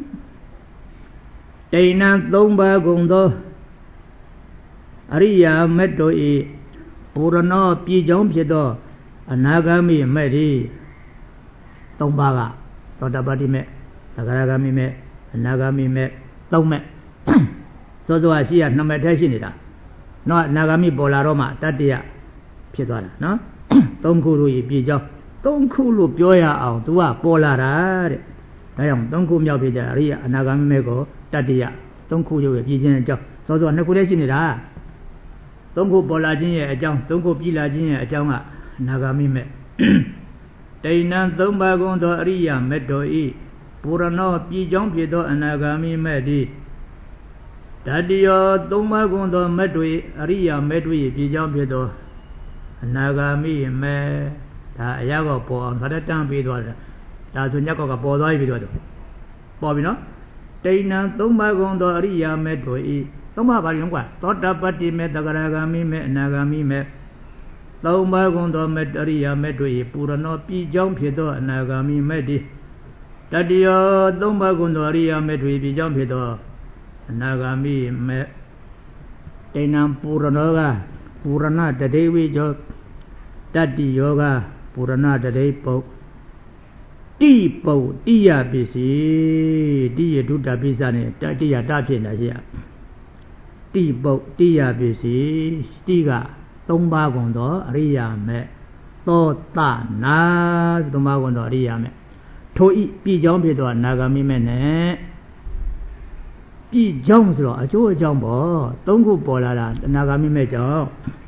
တိဏ္ဏသုံးပါးကုန်သောအရိယာမက်တို့ဤပူရနောပြည်ချောင်းဖြစ်သောအနာဂမိမက်ဤသုံးပါးကသောတပတ္တိမက်သဂရဂမိမက်အနာဂမိမက်သုံးမက်သောသောရှိရနှစ်မက်တည်းရှိနေတာနော်အနာဂမိပေါ်လာတော့မှတတ္တိယဖြစ်သွားတာနော်သုံးခုတို့ဤပြည်ချောင်းသုံးခုလို့ပြောရအောင် तू ကပေါ်လာတာတဲ့ဒါကြောင့်သုံးခုမြောက်ဖြစ်တဲ့အရိယအနာဂါမိမေကိုတတ္တိယသုံးခုရုပ်ရဲ့ပြည်ခြင်းအကြောင်းစောစောနှစ်ခုလည်းရှိနေတာသုံးခုပေါ်လာခြင်းရဲ့အကြောင်းသုံးခုပြည်လာခြင်းရဲ့အကြောင်းကအနာဂါမိမေတိဏံသုံးပါးကုန်သောအရိယမေတ္တောဤပူရဏောပြည်ကြောင်းဖြစ်သောအနာဂါမိမေတိတတ္တိယောသုံးပါးကုန်သောမေတ္တောအရိယမေတ္တောဤပြည်ကြောင်းဖြစ်သောအနာဂါမိမေဒါအရာကောပေါ်အောင်ခါတန်းပေးသွားတယ်ဒါဆိုညက်ကောကပေါ်သွားပြီတော့ပေါ်ပြီနော်တိဏံသုံးပါးကုန်သောအရိယာမေတ္တောဤသုံးပါးပါရင်ကွာသောတာပတ္တိမေတဂရဂာမိမေအနာဂာမိမေသုံးပါးကုန်သောမေတ္တရိယာမေတ္တောဤပူရဏောပြည်ကြောင်းဖြစ်သောအနာဂာမိမေတ္တိတတ္တိယောသုံးပါးကုန်သောအရိယာမေတ္တောဤပြည်ကြောင်းဖြစ်သောအနာဂာမိမေတိဏံပူရဏောကပူရဏတတိဝိကျောတတ္တိယောကပူရဏတတိပုတ်တိပုတ်တိယပစ္စည်းတိယဒုတပိစ္ဆနဲ့တိယတဖြစ်လာရှိရတိပုတ်တိယပစ္စည်းတိကသုံးပါးကုန်သောအရိယာမေသောတနာသုံးပါးကုန်သောအရိယာမေထိုဤပြည်ကြောင်းဖြစ်သောအနာဂါမိမေနဲ့ပြည်ကြောင်းဆိုတော့အကျိုးအကြောင်းပေါ့သုံးခုပေါ်လာတာအနာဂါမိမေကြောင့်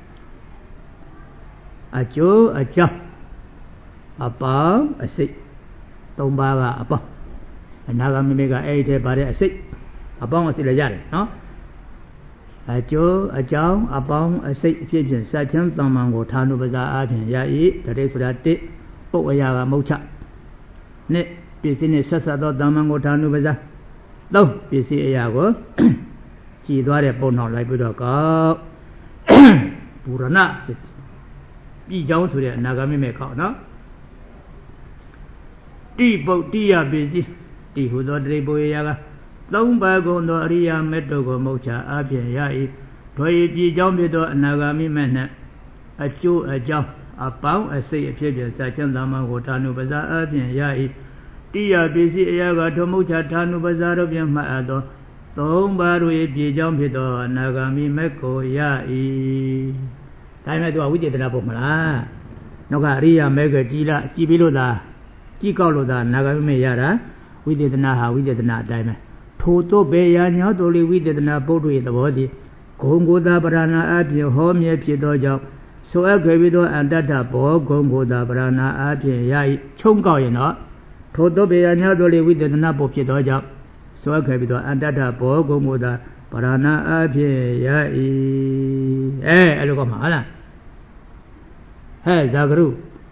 အကျိုးအကြောင်းအပေါင်းအစိတ်သုံးပါးကအပေါင်းအနာဂါမိမေကအဲ့ဒီထဲပါတဲ့အစိတ်အပေါင်းအစိတ်လည်းရတယ်နော်အကျိုးအကြောင်းအပေါင်းအစိတ်အဖြစ်ဖြင့်စัจ chန်းတမ္မံကိုဌာနုပဇာအားဖြင့်ရ၏တတိဆိုတာတစ်ပုတ်အရာကမုတ်ချနှစ်ပစ္စည်းနှင့်ဆက်ဆက်သောတမ္မံကိုဌာနုပဇာသုံးပစ္စည်းအရာကိုကြည်သွားတဲ့ပုံနှောင်လိုက်ပြီးတော့ကောက်ဘူရဏပြည်ကြောင်းဆိုတဲ့အနာဂါမိမေကောက်နော်တိပုတ်တိယပစ္စည်းတိဟုသောတတိပုတ်အရာကသုံးပါးကုန်သောအရိယာမေတ္တောကိုမုတ်ချအပြင်ရ၏ထိုဤပြည်ကြောင်းဖြစ်သောအနာဂါမိမေနှင့်အကျိုးအကြောင်းအပေါင်းအစိတ်အဖြစ်ဖြင့်စัจ chန်းတမ္မံကိုဌာနုပဇာအပြင်ရ၏တိယပစ္စည်းအရာကထိုမုတ်ချဌာနုပဇာတို့ဖြင့်မှတ်အပ်သောသုံးပါးတို့၏ပြည်ကြောင်းဖြစ်သောအနာဂါမိမေကိုရ၏ဒါနဲ့သူကဝိသေသနာပုတ်မလားနောက်ကအရိယာမေကကြည်လားကြည်ပြီးလို့သာကြည်ကောက်လို့သာအနာဂါမိမေရတာဝိသေသနာဟာဝိသေသနာအတိုင်းပဲထို့သောဘေယာညောတို့လေဝိသေသနာပုဒ်တို့၏သဘောသည်ဂုံကိုသာပရဏာအပြင်ဟောမြဲဖြစ်သောကြောင့်ဆိုအပ်ခဲ့ပြီးသောအန္တတ္ထဘောဂုံကိုသာပရဏာအပြင်ရ၏ချုံကောက်ရင်တော့ထို့သောဘေယာညောတို့လေဝိသေသနာပုဒ်ဖြစ်သောကြောင့်ဆိုအပ်ခဲ့ပြီးသောအန္တတ္ထဘောဂုံကိုသာပရဏာအပြင်ရ၏အဲအဲ့လိုကမှာဟုတ်လားဟဲ့ဇာဂရု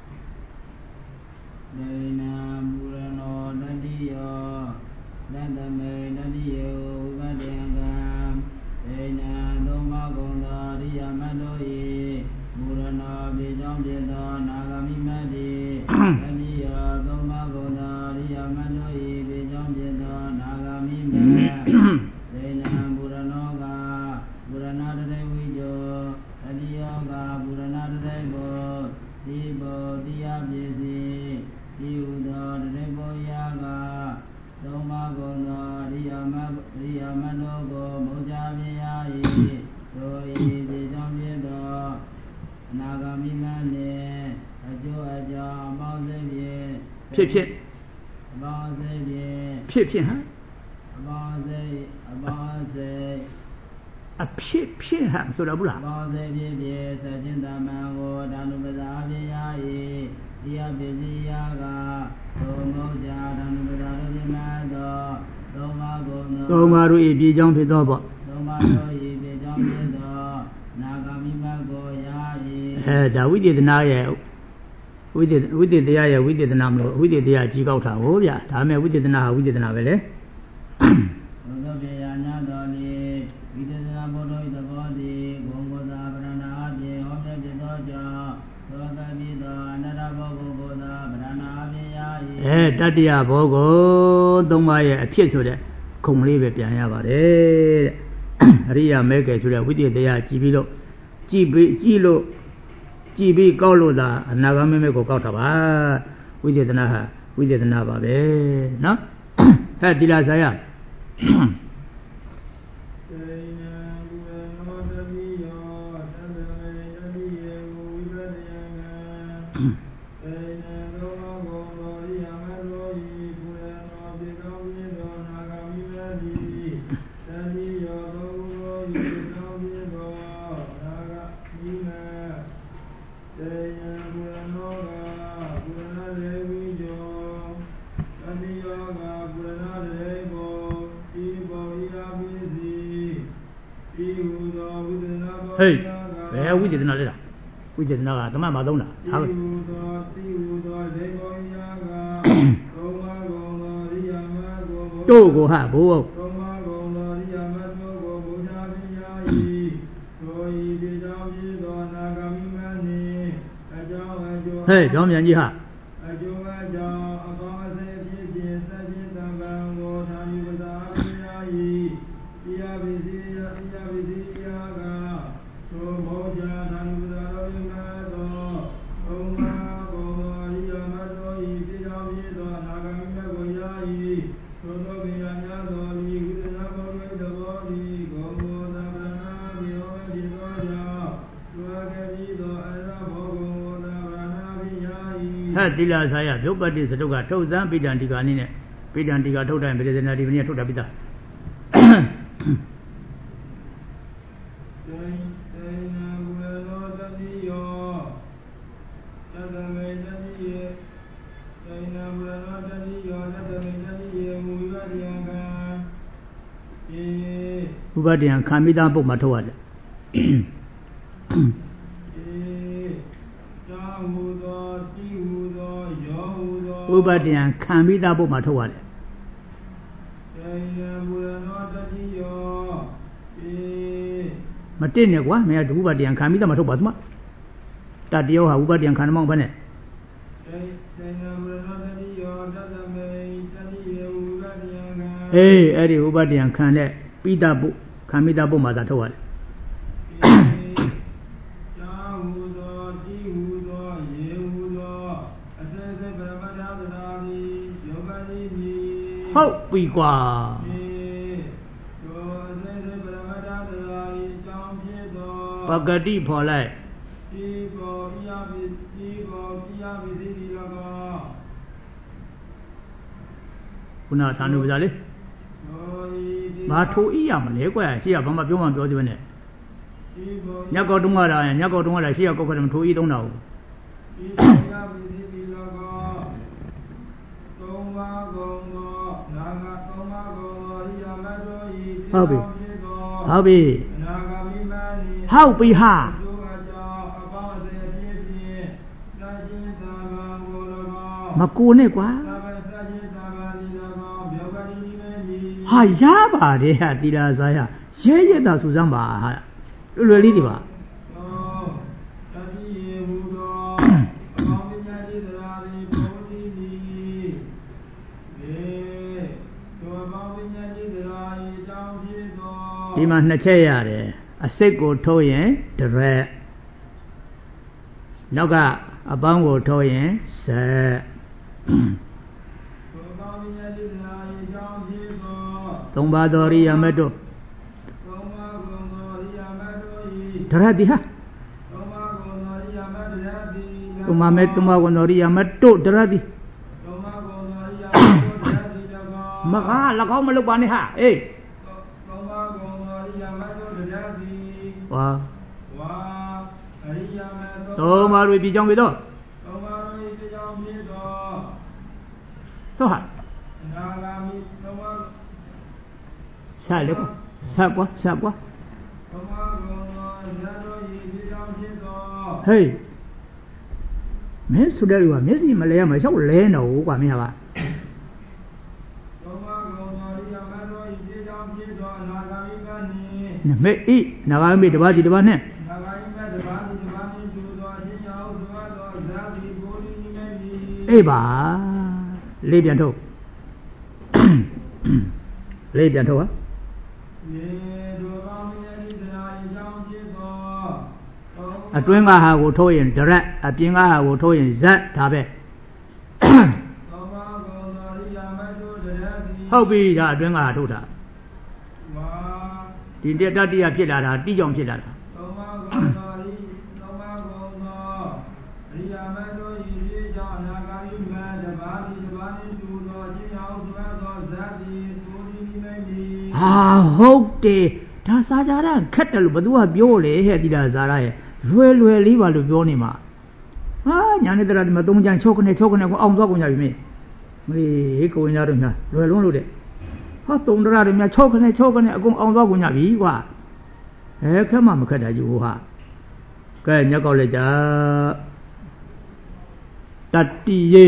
ဖြစ်ဖြစ်အပေါင်းစိတ်ဖြစ်ဖြစ်ဟမ်အပေါင်းစိတ်အပေါင်းစိတ်အဖြစ်ဖြစ်ဟမ်ဆိုတော့ဘူးလားအပေါင်းစိတ်ဖြစ်ဖြစ်စัจ chန်းတမ္မံကိုဌာနုပဇာဖြင့်ရ၏ဒီအပစ္စည်းယာကသုံးမောဇာဌာနုပဇာတို့ဖြင့်မှသောသုံးပါးကုန်သောသုံးပါးတို့၏ပြည်ကြောင်းဖြစ်သောပေါ့သုံးပါးတို့၏ပြည်ကြောင်းဖြစ်သောနာဂမိမကိုရ၏အဲဒါဝိသေသနာရဲ့ဝိသေဝိသေတရားရဲ့ဝိသေသနာမလို့ဝိသေတရားကြီးကောက်တာဟိုဗျာဒါမဲ့ဝိသေသနာဟာဝိသေသနာပဲလေဘုဒ္ဓပြေယနာတော်လေဝိသေသနာဘုဒ္ဓ၏သဘောသည်ဂုံကိုသာပရဏာအပြင်ဟောမြတ်ဖြစ်သောကြောင့်သောတပိသောအနတ္တဘောဂုကိုသာပရဏာအပြင်ရ၏အဲတတ္တယဘောဂုသုံးပါးရဲ့အဖြစ်ဆိုတဲ့ခုံလေးပဲပြန်ရပါတယ်တဲ့အရိယာမဲကယ်ဆိုတဲ့ဝိသေတရားကြည်ပြီးလို့ကြည်ပြီးကြည်လို့ကြည်ပြီးကောက်လို့သာအနာဂါမိမေကိုကောက်တာပါဝိသေသနာဟာဝိသေသနာပါပဲနော်ဟဲ့ဒီလားဆရာပ嘿，哎，我记得哪里了？我记得那个怎么马东了？他们。都过哈不？嘿，表面积哈。他这俩啥呀？就把这是这个抽三比占这个呢，比占这个抽占比在那里面抽占比的。五百点看没当不嘛抽完了。五百点看没当不嘛抽完了。嘛真的quá，没有五百点看没当嘛抽不怎么？大地有哈五百点看的忙不呢？哎，哎，这五百点看的比大不看没当不嘛咋抽完了？好，背挂。把个地跑来。不那谈路咋嘞？马头一样嘛，那个呀，是呀，爸妈表妈表弟们呢。人家搞中国的，人家搞中国的，是呀，搞个什么头一动了。好比，好比，好比哈。嘛过那瓜，哈呀吧的呀，地拉啥呀？现在到处上吧哈，热里的吧。ဒီမှာနှစ်ချက်ရတယ်အစိတ်ကိုထိုးရင်တရက်နောက်ကအပေါင်းကိုထိုးရင်ဆက်သုံးပါးသောရိယာမတ်တို့တရက်ဒီဟာသုံးပါးမဲ့သုံးပါးကိုသောရိယာမတ်တို့တရက်ဒီမကား၎င်းမလုပ်ပါနဲ့ဟာအေးဝါဝါအရိယာမေသောမာရိပြကြောင်းပြီတော့သောမာရိပြကြောင်းပြီတော့သောဟာနာဂာမိသောမာဆက်လေကွာဆက်ကွာဆက်ကွာသောမာကောဇာတော်ဤပြကြောင်းပြီတော့ဟေးမင်းဆိုတဲ့လူကမျက်စိမလဲရမလျှောက်လဲနေတော့ကွာမင်းဟာကနမေဤနာဂာမိတပါးစီတပါးနဲ့နာဂာမိတပါးစီတပါးနဲ့ကျူသောအချင်းရောသုဝသောဇာတိဘုဒ္ဓိမေတိအေးပါလေးပြန်ထုတ်လေးပြန်ထုတ်ဟာယေဒုကောင်းမြတ်ဤတရားအကြောင်းဖြစ်သောအတွင်းကဟာကိုထိုးရင်ဒရက်အပြင်ကဟာကိုထိုးရင်ဇတ်ဒါပဲဟုတ်ပြီဒါအတွင်းကဟာထုတ်တာဒီတတတိယဖြစ်လာတာတိကြောင့်ဖြစ်လာတာသုံးပါးကုံသောရိသုံးပါးကုံသောအရိယာမတို့ဤဖြစ်ကြောင့်အနာဂါမိမတပါးဒီတပါးနှင့်တူသောအချင်းအောင်သွဲသောဇတ်တိကိုဒီမိမိဟာဟုတ်တယ်ဒါစာကြတာခက်တယ်လို့ဘသူကပြောလေဟဲ့ဒီလားဇာရရဲ့လွယ်လွယ်လေးပါလို့ပြောနေမှာဟာညာနေတရာဒီမှာသုံးချမ်း၆ခနဲ့၆ခနဲ့ကိုအောင်သွားကုန်ကြပြီမင်းမလေးကိုဝင်ကြတော့ညာလွယ်လုံးလို့တဲ့ဟာသုံးတရာတွေများ၆ခနဲ့၆ခနဲ့အကုန်အောင်သွားကုန်ကြပြီကွာအဲခက်မှမခက်တာယူဟာကဲညက်ကောက်လိုက်ကြတတိယေ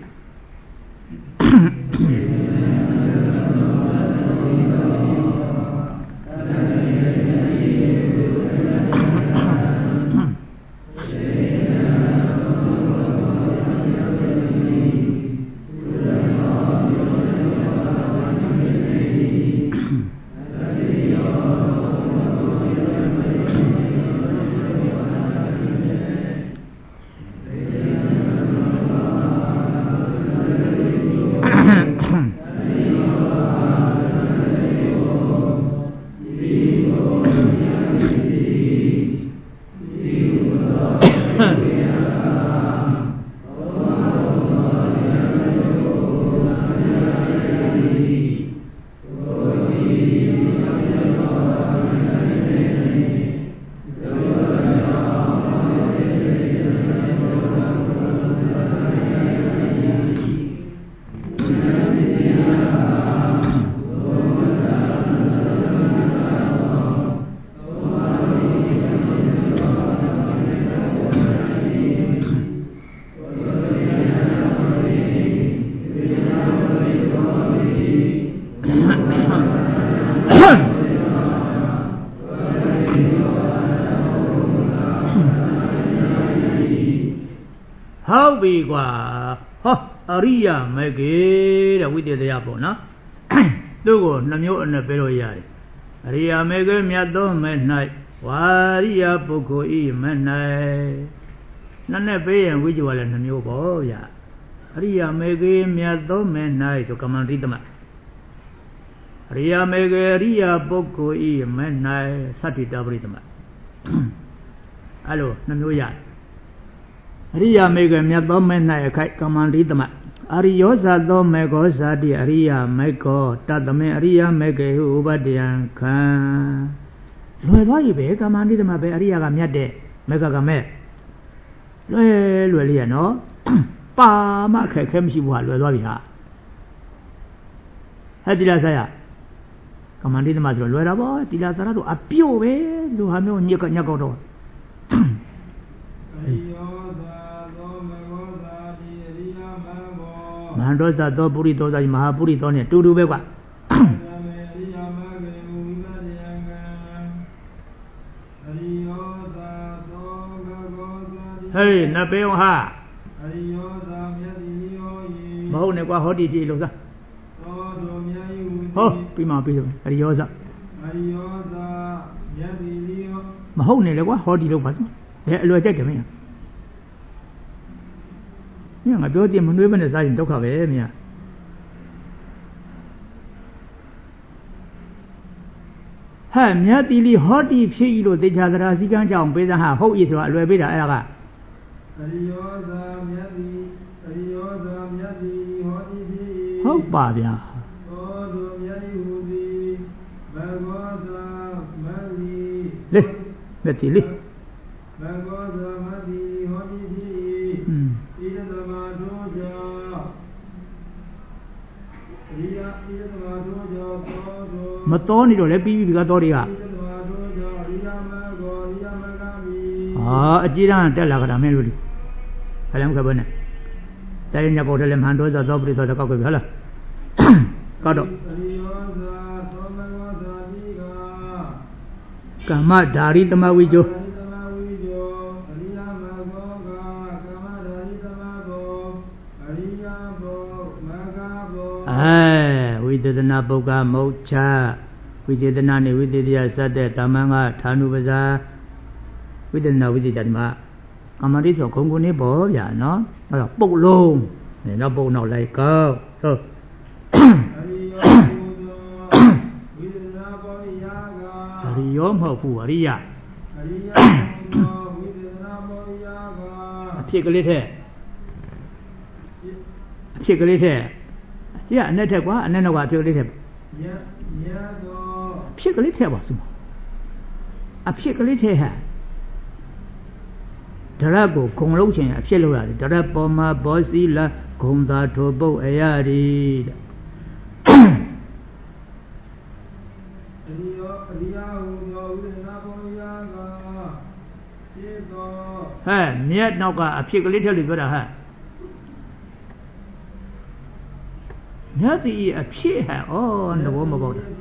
ဟုတ်ပြီကွာဟောအရိယာမဂ္ဂေတဲ့ဝိတ္တတရားပေါ့နော်သူ့ကိုနှမျိုးအနဲ့ပြောလို့ရတယ်အရိယာမဂ္ဂေမြတ်သောမဲ့၌ဝါရိယပုဂ္ဂိုလ်ဤမဲ့၌နှစ်နဲ့ပေးရင်ဝိဇ္ဇဝါလည်းနှမျိုးပေါ့ဗျာအရိယာမဂ္ဂေမြတ်သောမဲ့၌ဆိုကမ္မန္တိတမအရိယာမဂ္ဂေအရိယာပုဂ္ဂိုလ်ဤမဲ့၌သတ္တိတပရိတမအဲ့လိုနှမျိုးရတယ်အရိယာမေကမြတ်သောမဲ့၌အခိုက်ကမ္မန္တိတမအရိယောဇသောမေကောဇာတိအရိယာမေကောတတမေအရိယာမေကေဟုဥပတ္တယံခံလွယ်သွားပြီပဲကမ္မန္တိတမပဲအရိယာကမြတ်တဲ့မေကကမဲ့လွယ်လွယ်လေးရနော်ပါမအခက်ခဲမရှိဘူးဟာလွယ်သွားပြီဟာဟဲ့တိလာဆရာကမ္မန္တိတမဆိုလွယ်တာပေါ့တိလာဆရာတို့အပြုတ်ပဲလူဟာမျိုးညက်ကညက်ကောက်တော့မဟာဒေါသသောပုရိသောဇာမဟာပုရိသောနဲ့တူတူပဲကွာဟေးနပေဝဟာမဟုတ်နဲ့ကွာဟောတိကြည့်လို့စားဟောပြီးမှပြီးတယ်အရိယောဇမဟုတ်နဲ့လေကွာဟောတိလို့ပါဘယ်အလွယ်ကြိုက်တယ်မင်းမင်းငါပြောတယ်မနှွေးမနဲ့စားရင်ဒုက္ခပဲမင်းဟဲ့မြတ်တိလီဟောတိဖြစ်ဤလို့သေချာသရာစည်းကမ်းကြောင့်ပေးစမ်းဟာဟုတ်ဤဆိုတာအလွယ်ပေးတာအဲ့ဒါကအရိယောဇာမြတ်တိအရိယောဇာမြတ်တိဟောတိဖြစ်ဟုတ်ပါဗျာဟောတုမြတ်ဤဟူသည်ဘဂဝါဇာမတ်တိလေမြတ်တိလေဘဂဝါဇာမတ်တိဟောတိဖြစ်อืมဣဒသမတောကြောဣရိယာဣဒသမတောကြောသောတောမတော်နေတော့လေပြီးပြီကတော့တွေကဣဒသမတောကြောဣရိယာမကောဣရိယာမကမိဟာအကြည့်တန်းတက်လာကြတာမင်းတို့လေခလည်းမခဘနဲ့တိုင်းညပေါ်တယ်လေမဟန်တော်သောသောပရိသောကောက်ကြပြီဟုတ်လားကောက်တော့ကမ္မဓာရီတမဝိဇ္ဇောအဲဝိသေသနာပုဂ္ဂမုတ်ချဝိသေသနာနဲ့ဝိသေတရားစတဲ့ဓမ္မကဌာနုပဇာဝိသေသနာဝိသေတမကမ္မတိဆိုခုံခုနေပေါ့ဗျာနော်အဲ့တော့ပုတ်လုံးနော်ပုတ်နောက်လိုက်ကောက်ဟုတ်အရိယောမဟုတ်ဘူးအရိယအရိယဝိသေသနာမောယကအဖြစ်ကလေးတဲ့အဖြစ်ကလေးတဲ့ကြည့်ရအနဲ့ထက်ကွာအနဲ့တော့ကအဖြစ်ကလေးတဲ့အဖြစ်ကလေးတဲ့ပါစမအဖြစ်ကလေးတဲ့ဟာဒရတ်ကိုဂုံလုံးချင်အဖြစ်လို့ရတယ်ဒရတ်ပေါ်မှာဘောစီလာဂုံသာထိုပုတ်အရာဒီတဲ့အရိယောအရိယဟူသောဝိသေသနာဘော Hey, near Noga, a pick a little bit of her. Nothing a pick her, oh, and the woman about it.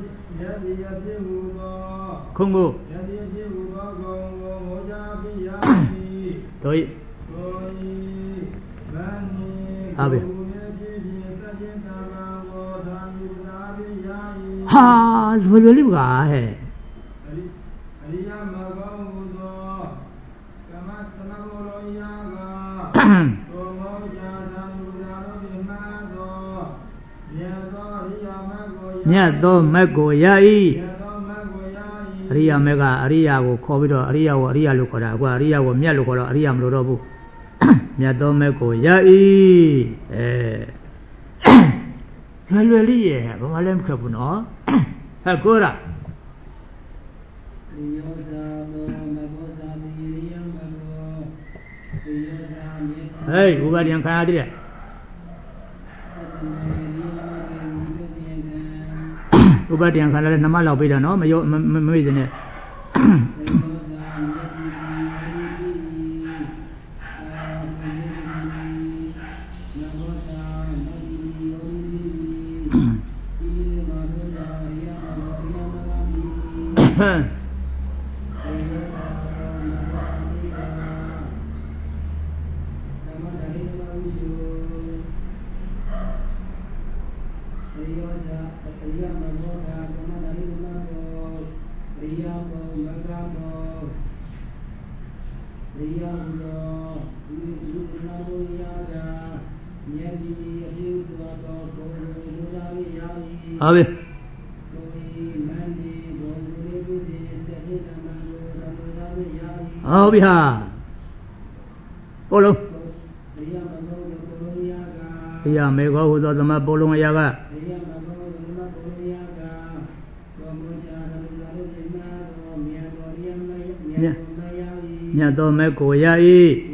Congo. Toy. Abi. Ha, really got her. Nya do mego yai Ariya mega Ariya wo khobido Ariya wo Ariya lu khoda kwa Ariya wo myat lu khodo Ariya mlo do bu nya do mego yai eh lwe li ye ba ma le mkhap bu no ha ko ra hey ubadiyan khaya dire Ubadiyan khana nama lau bida no mayo mayo ne Abi. Abi ha. Polo. Iya mego hu do sama polong ya ga. Nya. Nya do mego ya i.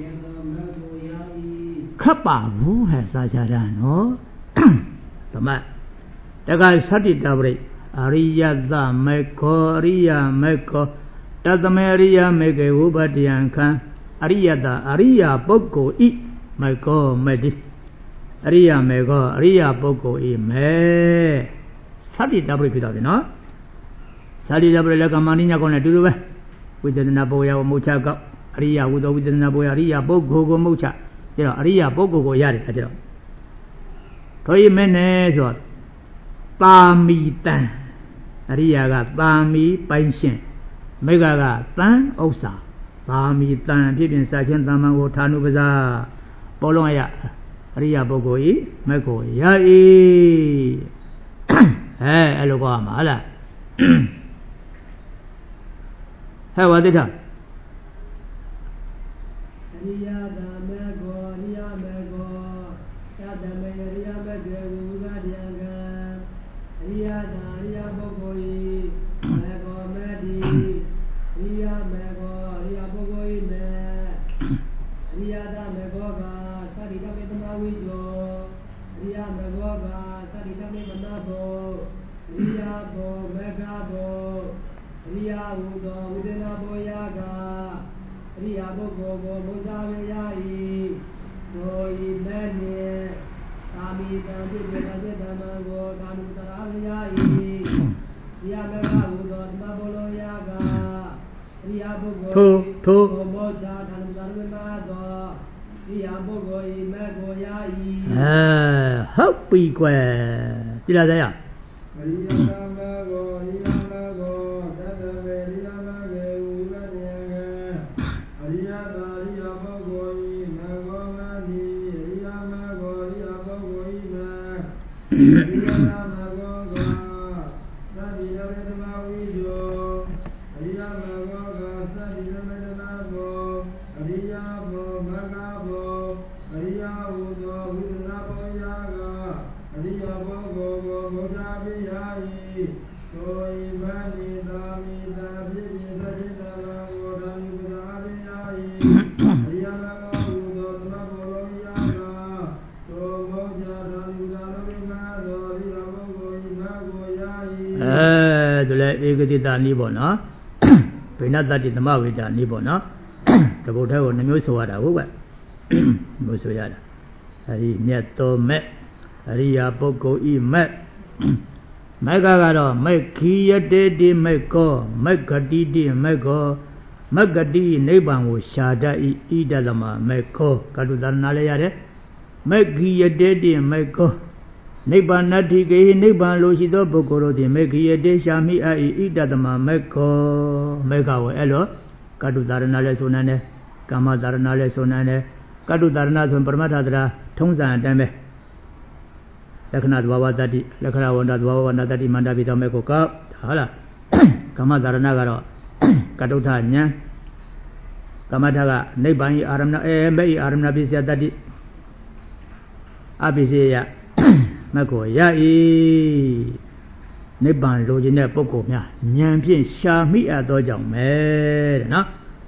Khap pa bu hai sa cha da no. Tama. Daga sati tabri Ariyata meko Ariya meko Tatame Ariya meke Ubadiyan khan Ariyata Ariya Pokko I meko medi Ariya meko Ariya Pokko I me Sati tabri pita di no Sati tabri leka maninya kone dulu be Widadana boya wa mocha ka Ariya wudo widadana boya Ariya Pokko ko mocha Jero Ariya Pokko ko yari ka jero Koi mene so Tami tan Ariya ga Tami panshin Mega ga tan Osa Tami tan Pipin sachin taman ko thanu baza Polong ya Ariya Pokko I Meko ya I Hai alo ko ama hala Hai wadita Ariya da meko Ariya meko Tatame Ariya meke Ubadiyan khan Ariya da Ariya Pokko I meko medi Ariya meko Ariya Pokko I me Ariya da meko ga Sari kame tama wijo Ariya meko ga Sari kame tama bo Ariya bo meka bo Ariya udo Udena bo ya ga Ariya Pokko bo moja me ya I Doi mene Tami tanti beda dama go Tami tara ya I Ariya meka udo Dma bolo ya ga Ariya Pokko I moja Tami tara ma do Ariya Pokko I meko ya I Ah, hop pi kwa Đi là đây à Ariya meko Ariya meko Tatame Ariya meke Ubadiyan khan Ariya da Ariya Pokko I meko medi Ariya meko Ariya Pokko I me Ariya da meko ga Sadi kame tama wijo Ariya meko ga Sadi kame tama bo Ariya bo meka bo Ariya udo Udena bo ya ga Ariya Pokko bo moja me ya I Doi mani Tami tanti beda dama go Tami tara ya I Ariya meka udo Dma bolo ya ga To moja Tami tara ma do Ariya Pokko I meko ya I Eh, tu le ekadita ni bo no Pinatati tama vita ni bo no ပုတ်ထဲကိုနှမျိုးဆိုရတာဟုတ်ကဲ့မျိုးဆိုရတာအရိမြတ်သောမဲ့အရိယာပုဂ္ဂိုလ်ဤမဲ့မက္ခကတော့မက္ခိယတေတိမက္ခောမက္ခတိတိမက္ခောမက္ခတိနိဗ္ဗာန်ကိုရှာတတ်ဤဣဒသမမက္ခောကတုသရဏလည်းရတယ်မက္ခိယတေတိမက္ခောနိဗ္ဗာန်တ္ထိကေနိဗ္ဗာန်လိုရှိသောပုဂ္ဂိုလ်တို့သည်မက္ခိယတေရှာမိအဤဣဒသမမက္ခောမက္ခကိုအဲ့လိုကတုသရဏလည်းဆိုနေတယ်ကာမသရဏလည်းဆိုနေတယ်ကတုသရဏဆိုပရမတ္ထသရထုံးစံအတိုင်းပဲလက္ခဏာသဘာဝတတ္တိလက္ခဏာဝန္တသဘာဝဝန္တတတ္တိမန္တပိသောမဲ့ကိုကောက်ဟုတ်လားကာမသရဏကတော့ကတုထဉာဏ်ကာမထကနိဗ္ဗာန်ဤအာရမဏအဲမဲ့ဤအာရမဏပိစယတတ္တိအပိစေယမဲ့ကိုရဤနိဗ္ဗာန်လိုချင်တဲ့ပုဂ္ဂိုလ်များဉာဏ်ဖြင့်ရှာမိအပ်သောကြောင့်ပဲတဲ့နော်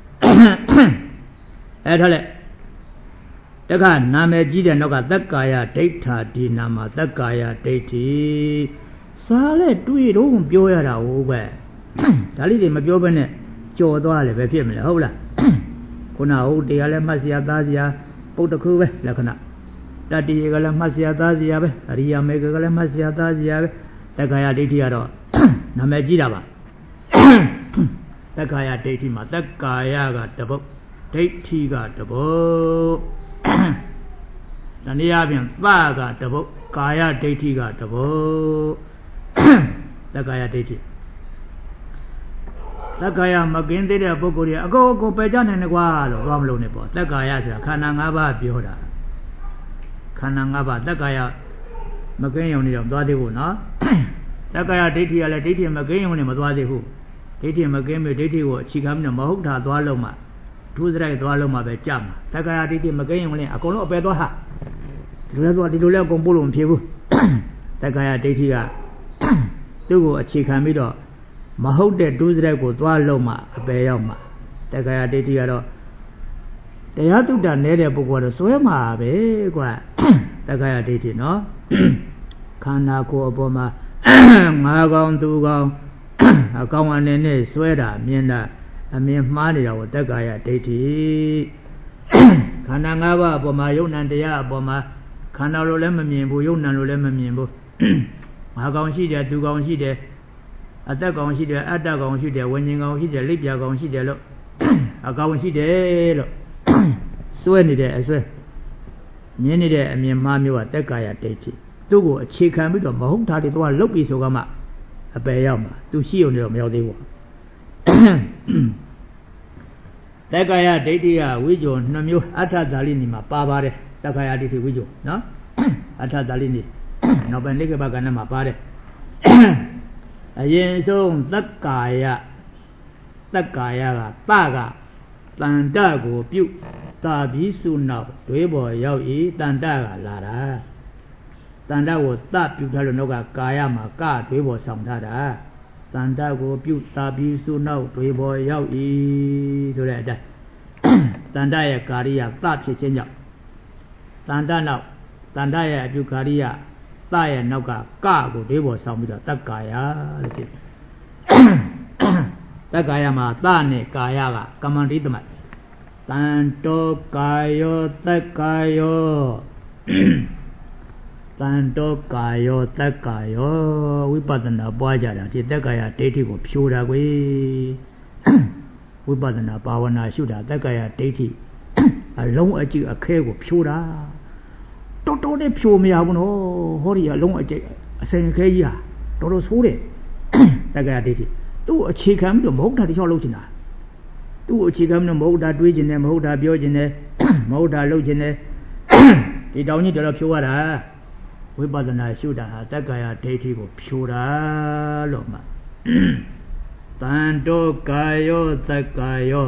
အဲ့ဒါလေတခါနာမည်ကြီးတဲ့နောက်ကသက္ကာယဒိဋ္ဌာဒီနာမသက္ကာယဒိဋ္ဌိစားလဲတွေ့တော့ပြောရတာဟုတ်ပဲဒါလေးတွေမပြောဘဲနဲ့ကြော်သွားတယ်ပဲဖြစ်မလဲဟုတ်လားခုနဟုတ်တရားလဲမှတ်စရာသားစရာပုဒ်တစ်ခုပဲလက္ခဏာတတ္တိကလည်းမှတ်စရာသားစရာပဲအရိယာမေကလည်းမှတ်စရာသားစရာပဲသက္ကာယဒိဋ္ဌိကတော့နာမည်ကြီးတာပါသက္ကာယဒိဋ္ဌိမှာသက္ကာယကတပုတ်ဒိဋ္ဌိကတပုတ်တနည်းအားဖြင့်သကတပုတ်ကာယဒိဋ္ဌိကတပုတ်သက္ကာယဒိဋ္ဌိသက္ကာယမကင်းသေးတဲ့ပုဂ္ဂိုလ်တွေအကုန်အကုန်ပယ်ကြနိုင်တယ်ကွာလို့သွားမလို့နဲ့ပေါ့သက္ကာယဆိုတာခန္ဓာ၅ပါးပြောတာခန္ဓာ၅ပါးသက္ကာယမကင်းရုံနဲ့တော့သွားသေးဘူးနော်သက္ကာယဒိဋ္ဌိကလည်းဒိဋ္ဌိမကင်းရုံနဲ့မသွားသေးဘူးဒိဋ္ဌိမကင်းပြီဒိဋ္ဌိကိုအခြေခံပြီးတော့မဟုတ်တာသွားလို့မှထူးစရိုက်သွားလို့မှပဲကြမှာသက္ကာယဒိဋ္ဌိမကင်းရုံနဲ့အကုန်လုံးအပယ်သွားဟာဒီလိုလဲသွားဒီလိုလဲအကုန်ပို့လို့မဖြစ်ဘူးသက္ကာယဒိဋ္ဌိကသူ့ကိုအခြေခံပြီးတော့မဟုတ်တဲ့ဒုစရိုက်ကိုသွားလို့မှအပယ်ရောက်မှာတက္ကရာဒိဋ္ဌိကတော့တရားတုဒ္ဒနေတဲ့ပုဂ္ဂိုလ်ကတော့စွဲမှာပဲကွာတက္ကရာဒိဋ္ဌိနော်ခန္ဓာကိုယ်အပေါ်မှာငါကောင်သူကောင်အကောင်အနေနဲ့စွဲတာမြင်တာအမြင်မှားနေတာကိုတက္ကရာဒိဋ္ဌိခန္ဓာ၅ပါးအပေါ်မှာယုံနံတရားအပေါ်မှာခန္ဓာလိုလည်းမမြင်ဘူးယုံနံလိုလည်းမမြင်ဘူးငါကောင်ရှိတယ်သူကောင်ရှိတယ်အသက်ကောင်ရှိတယ်အတ္တကောင်ရှိတယ်ဝိညာဉ်ကောင်ရှိတယ်လိပ်ပြာကောင်ရှိတယ်လို့အကောင်ရှိတယ်လို့စွဲနေတဲ့အစွဲမြင်နေတဲ့အမြင်မှားမျိုးကတက္ကာယဒိဋ္ဌိသူ့ကိုအခြေခံပြီးတော့မဟုတ်တာတွေတော့လုတ်ပြီးဆိုကမှအပယ်ရောက်မှာသူရှိုံနေတော့မရောက်သေးဘူးတက္ကာယဒိဋ္ဌိကဝိဇ္ဇောနှမျိုးအဋ္ဌသာလိနီမှာပါပါတယ်တက္ကာယဒိဋ္ဌိဝိဇ္ဇောနော်အဋ္ဌသာလိနီနောက်ပိုင်းနိကေပကဏ္ဍမှာပါတယ်အရင်ဆုံးသက္ကာယသက္ကာယကသကတန်တကိုပြုတာပြီးစုနောက်တွေးပေါ်ရောက်ဤတန်တကလာတာတန်တကိုသပြုထားလို့နောက်ကကာယမှာကတွေးပေါ်ဆောင်ထားတာတန်တကိုပြုတာပြီးစုနောက်တွေးပေါ်ရောက်ဤဆိုတဲ့အတိုင်းတန်တရဲ့ကာရိယသဖြစ်ခြင်းကြောင့်တန်တနောက်တန်တရဲ့အပြုကာရိယသရဲ့နောက်ကကကိုတွေးပေါ်ဆောင်ပြီးတော့တက္ကာယလို့ဖြစ်တက္ကာယမှာသနဲ့ကာယကကမ္မန္တိတမတ်တန်တောကာယောတက္ကာယောတန်တောကာယောတက္ကာယောဝိပဿနာပွားကြတာဒီတက္ကာယဒိဋ္ဌိကိုဖြိုးတာကွေဝိပဿနာဘာဝနာရှုတာတက္ကာယဒိဋ္ဌိအလုံးအကျအခဲကိုဖြိုးတာတော်တော်နဲ့ဖြိုမရဘူးနော်ဟောဒီအလုံးအကျအစင်ခဲကြီးဟာတော်တော်ဆိုးတယ်တက္ကရာဒိဋ္ဌိသူ့အခြေခံပြီးတော့မဟုတ်တာတခြားလုပ်ချင်တာသူ့အခြေခံပြီးတော့မဟုတ်တာတွေးချင်တယ်မဟုတ်တာပြောချင်တယ်မဟုတ်တာလုပ်ချင်တယ်ဒီတောင်ကြီးတော်တော်ဖြိုးရတာဝိပဿနာရှုတာဟာတက္ကရာဒိဋ္ဌိကိုဖြိုးတာလို့မှတန်တောကာယောတက္ကာယော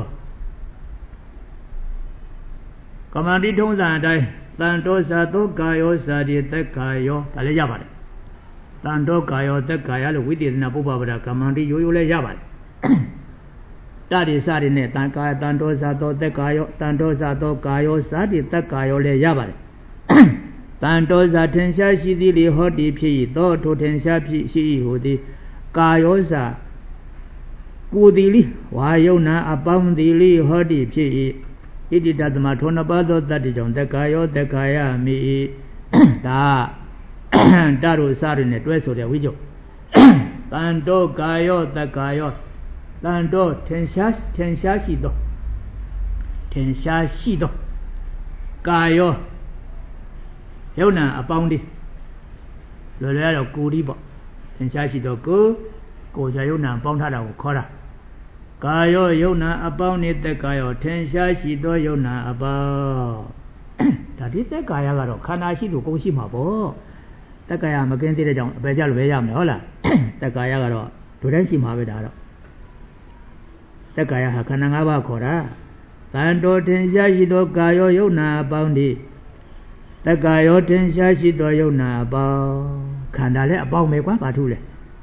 ကမ္မန္တိထုံးစံအတိုင်းတန်တောသာတောကာယောသာတိတက္ကာယောဒါလည်းရပါတယ်တန်တောကာယောတက္ကာယလို့ဝိသေသနာပုပ္ပဗဒကမ္မန္တိရိုးရိုးလည်းရပါတယ်တတိစရိနဲ့တန်ကာတန်တောသာတောတက္ကာယောတန်တောသာတောကာယောသာတိတက္ကာယောလည်းရပါတယ်တန်တောသာထင်ရှားရှိသည်လေဟောတိဖြစ်၏သောထိုထင်ရှားဖြစ်ရှိ၏ဟူသည်ကာယောသာကိုယ်သည်လိဝါယုံနာအပေါင်းသည်လိဟောတိဖြစ်၏တိတသမထောနှစ်ပါးသောတတ္တိကြောင့်တက္ကာယောတက္ကာယမိဒါတရုစရနဲ့တွဲဆိုတဲ့ဝိဇ္ဇုတန်တောကာယောတက္ကာယောတန်တောထင်ရှားထင်ရှားရှိသောထင်ရှားရှိသောကာယောယုံနာအပေါင်းဒီလွယ်လွယ်တော့ကိုယ်ဒီပေါ့ထင်ရှားရှိသောကိုယ်ကိုယ်ကြယုံနာပေါင်းထားတာကိုခေါ်တာကာယောယုံနာအပေါင်းနဲ့တက်ကာယောထင်ရှားရှိသောယုံနာအပေါင်းဒါဒီတက်ကာယကတော့ခန္ဓာရှိလို့ကိုယ်ရှိမှာပေါ့တက်ကာယမကင်းသေးတဲ့ကြောင့်အပယ်ကြလို့ပဲရမယ်ဟုတ်လားတက်ကာယကတော့ဒုတိုင်းရှိမှာပဲဒါတော့တက်ကာယဟာခန္ဓာ၅ပါးခေါ်တာတန်တော်ထင်ရှားရှိသောကာယောယုံနာအပေါင်းဒီတက်ကာယောထင်ရှားရှိသောယုံနာအပေါင်းခန္ဓာလည်းအပေါင်းပဲကွာဘာထူးလဲ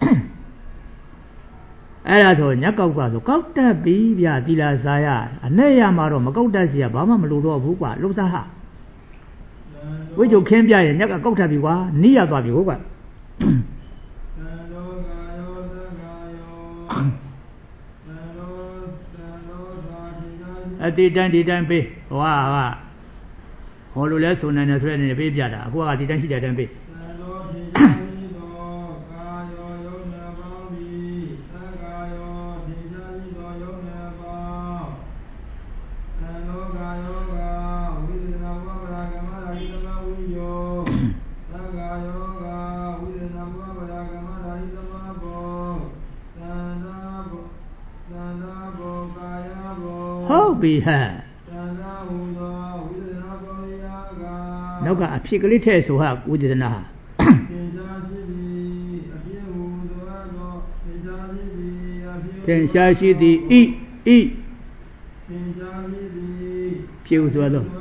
အဲ့ဒါဆိုညက်ကောက်ကဆိုကောက်တတ်ပြီဗျာသီလစာရအနဲ့ရမှာတော့မကောက်တတ်စီကဘာမှမလိုတော့ဘူးကွာလှုပ်စားဟာဝိဇ္ဇုခင်းပြရင်ညက်ကကောက်တတ်ပြီကွာနီးရသွားပြီဟုတ်ကွာအတိတန်းဒီတန်းပေးဟွာဟာဟောလို့လဲဆိုနေတယ်ဆိုတဲ့နေပေးပြတာအခုကဒီတန်းရှိတဲ့အတန်းပေးဟုတ်ပြီဟဲ့နောက်ကအဖြစ်ကလေးထဲဆိုဟာဝိသေသနာသင်္ရှားရှိသည်ဤဤဖြစ်ဥစွာသော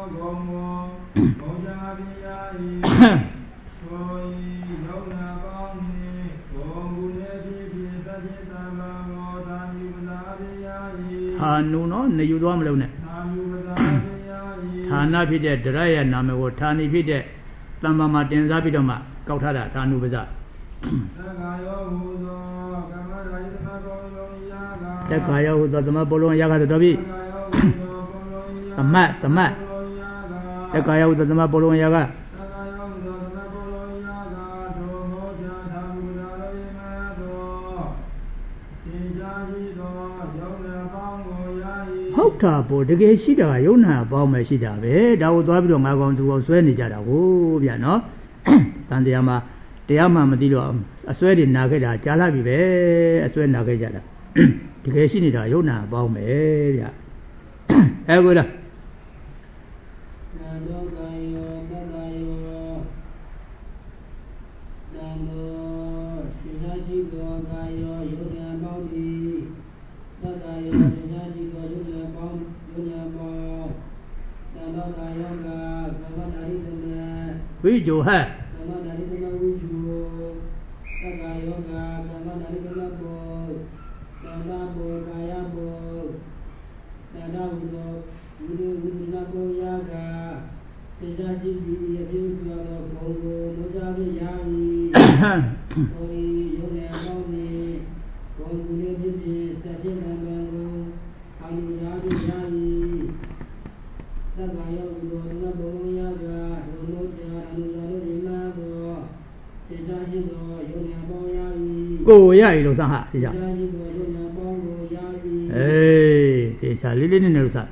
ဟာနုနော်နေယူသွားမလို့နဲ့ဌာနဖြစ်တဲ့ဒရယနာမကိုဌာနီဖြစ်တဲ့တမ္မာမှာတင်စားပြီးတော့မှကောက်ထားတာဌာနုပဇတက္ကာယောဟူသောသမဘောလုံးရကားတော်ပြီသမတ်သမတ်တက္ကာယောဟူသောသမဘောလုံးရကားဟုတ်တာပေါ့တကယ်ရှိတာကယုံနာအပေါင်းပဲရှိတာပဲဒါကိုသွားပြီးတော့ငါကောင်သူကောင်ဆွဲနေကြတာကိုဗျာနော်တန်တရားမှာတရားမှမသိတော့အစွဲတွေနာခဲ့တာကြားလာပြီပဲအစွဲနာခဲ့ကြတာတကယ်ရှိနေတာယုံနာအပေါင်းပဲဗျာအဲကိုလားဝိဇ္ဇုဟဲ့ကိုရရလို့စဟာဒီကြောင့်အေးဒီစားလေးလေးနဲ့လို့စ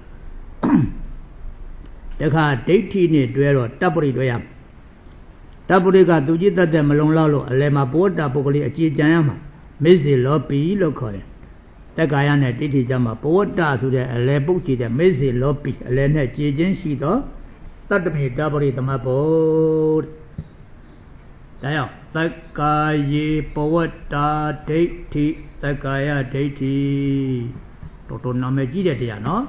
တခါဒိဋ္ဌိနဲ့တွဲတော့တပ်ပရိတွဲရတပ်ပရိကသူကြီးတတ်တဲ့မလုံလောက်လို့အလယ်မှာဘောတာပုဂ္ဂလိအကြည်ကြံရမှာမေဇေလောပီလို့ခေါ်တယ်တက္ကာယနဲ့ဒိဋ္ဌိကြမှာဘောတာဆိုတဲ့အလယ်ပုဂ္ဂိတဲ့မေဇေလောပီအလယ်နဲ့ကြည်ချင်းရှိတော့တတ္တမေတပ်ပရိသမတ်ဘောဒါကြောင့်တက္ကာယေပဝတ္တာဒိဋ္ဌိတက္ကာယဒိဋ္ဌိတော်တော်နာမည်ကြီးတဲ့တရားနော်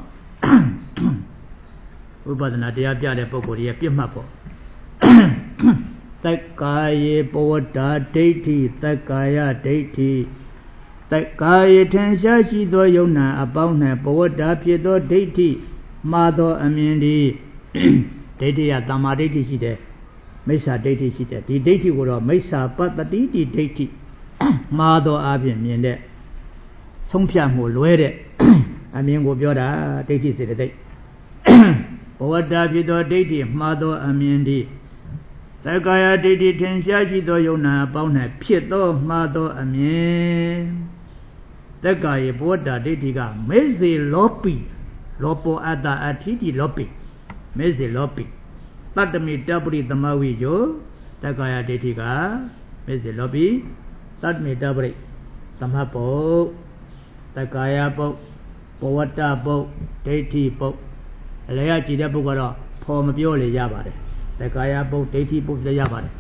ဝိပဿနာတရားပြတဲ့ပုဂ္ဂိုလ်ကြီးပြတ်မှတ်ပေါ့တက္ကာယေပဝတ္တာဒိဋ္ဌိတက္ကာယဒိဋ္ဌိတက္ကာယေထင်ရှားရှိသောယုံနာအပေါင်း၌ပဝတ္တာဖြစ်သောဒိဋ္ဌိမှားသောအမြင်ဒီဒိဋ္ဌိကတမ္မာဒိဋ္ဌိရှိတယ်မိစ္ဆာဒိဋ္ဌိရှိတယ်ဒီဒိဋ္ဌိကိုတော့မိစ္ဆာပတ္တိတိဒိဋ္ဌိမှားသောအပြင်မြင်တဲ့ဆုံးဖြတ်မှုလွဲတဲ့အမြင်ကိုပြောတာဒိဋ္ဌိစေတသိက်ဘဝတ္တဖြစ်သောဒိဋ္ဌိမှားသောအမြင်သည်သက္ကာယဒိဋ္ဌိထင်ရှားရှိသောယုံနာအပေါင်း၌ဖြစ်သောမှားသောအမြင်သက္ကာယဘဝတ္တဒိဋ္ဌိကမေဇေလောပိလောပောအတ္တအထိတိလောပိမေဇေလောပိတတ္တမိတပရိသမဝိယောသက္ကာယဒိဋ္ဌိကမေဇေလောပိတတ္တမိတပရိသမပုတ်သက္ကာယပုတ်ဘဝတ္တပုတ်ဒိဋ္ဌိပုတ်အလျာကြည်တဲ့ပုတ်ကတော့ဖော်မပြောလေရပါတယ်သက္ကာယပုတ်ဒိဋ္ဌိပုတ်လည်းရပါတယ်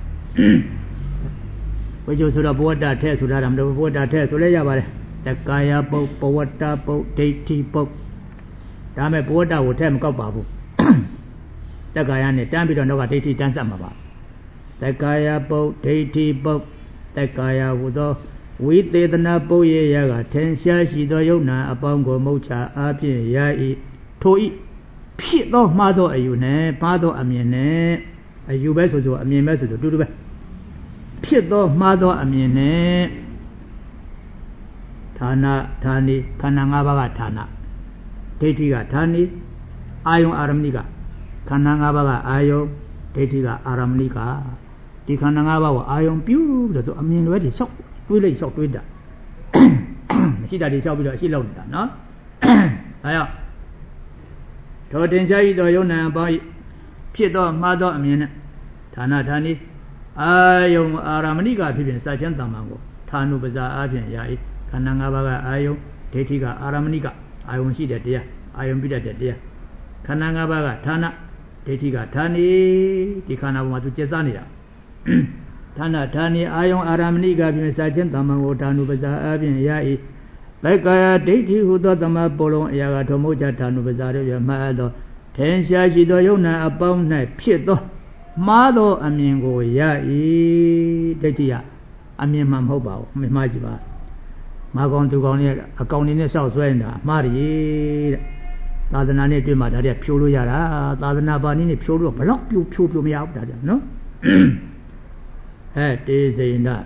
ဘုရားဆိုတော့ဘဝတ္တထဲဆိုတာမလို့ဘဝတ္တထဲဆိုလည်းရပါတယ်သက္ကာယပုတ်ဘဝတ္တပုတ်ဒိဋ္ဌိပုတ်ဒါမဲ့ဘဝတ္တကိုထဲမကောက်ပါဘူးသက္ကာယနဲ့တန်းပြီးတော့နောက်ကဒိဋ္ဌိတန်းဆက်မှာပါသက္ကာယပုတ်ဒိဋ္ဌိပုတ်သက္ကာယဟူသောဝိသေသနာပုတ်ရရကထင်ရှားရှိသောယုံနာအပေါင်းကိုမုတ်ချအားဖြင့်ရာဤထိုဤဖြစ်သောမှားသောအယူနဲ့မှားသောအမြင်နဲ့အယူပဲဆိုဆိုအမြင်ပဲဆိုဆိုတူတူပဲဖြစ်သောမှားသောအမြင်နဲ့ဌာနဌာနီခန္ဓာ၅ပါးကဌာနဒိဋ္ဌိကဌာနီအာယုံအာရမဏိကခန္ဓာ၅ပါးကအာယုံဒိဋ္ဌိကအာရမဏိကဒီခန္ဓာ၅ပါးကိုအာယုံပြုလို့ဆိုအမြင်တွေတွေလျှောက်တွေးလိုက်လျှောက်တွေးတာမရှိတာတွေလျှောက်ပြီးတော့အရှိလောက်နေတာနော်ဒါကြောင့်ထိုတင်ရှားဤသောယုံနာအပေါင်းဖြစ်သောမှားသောအမြင်နဲ့ဌာနဌာနီအာယုံအာရမဏိကဖြစ်ဖြင့်စာချမ်းတမ္မံကိုဌာနုပဇာအဖြစ်ရာဤခန္ဓာ၅ပါးကအာယုံဒိဋ္ဌိကအာရမဏိကအာယုံရှိတဲ့တရားအာယုံပြတဲ့တရားခန္ဓာ၅ပါးကဌာနဒိဋ္ဌိကဌာနီဒီခန္ဓာပေါ်မှာသူကျက်စားနေတာဌာနဌာနီအာယုံအာရမဏိကဖြစ်ဖြင့်စာချမ်းတမ္မံကိုဌာနုပဇာအဖြစ်ရာဤသက္ကာယဒိဋ္ဌိဟုသောသမဘောလုံးအရာကထုံမို့ချဌာနုပဇာတို့ရမှတ်သောထင်ရှားရှိသောယုံနာအပေါင်း၌ဖြစ်သောမှားသောအမြင်ကိုရ၏ဒိဋ္ဌိကအမြင်မှမဟုတ်ပါဘူးမှားကြည့်ပါမာကောင်သူကောင်နဲ့အကောင်နေနဲ့စောက်ဆွဲနေတာမှားတယ်တဲ့သာသနာနဲ့တွေ့မှဒါတွေကဖြိုးလို့ရတာသာသနာပါနည်းနဲ့ဖြိုးလို့ဘလောက်ဖြိုးဖြိုးဖြိုးမရဘူးဒါကြနော်ဟဲ့တေစိန်ဒ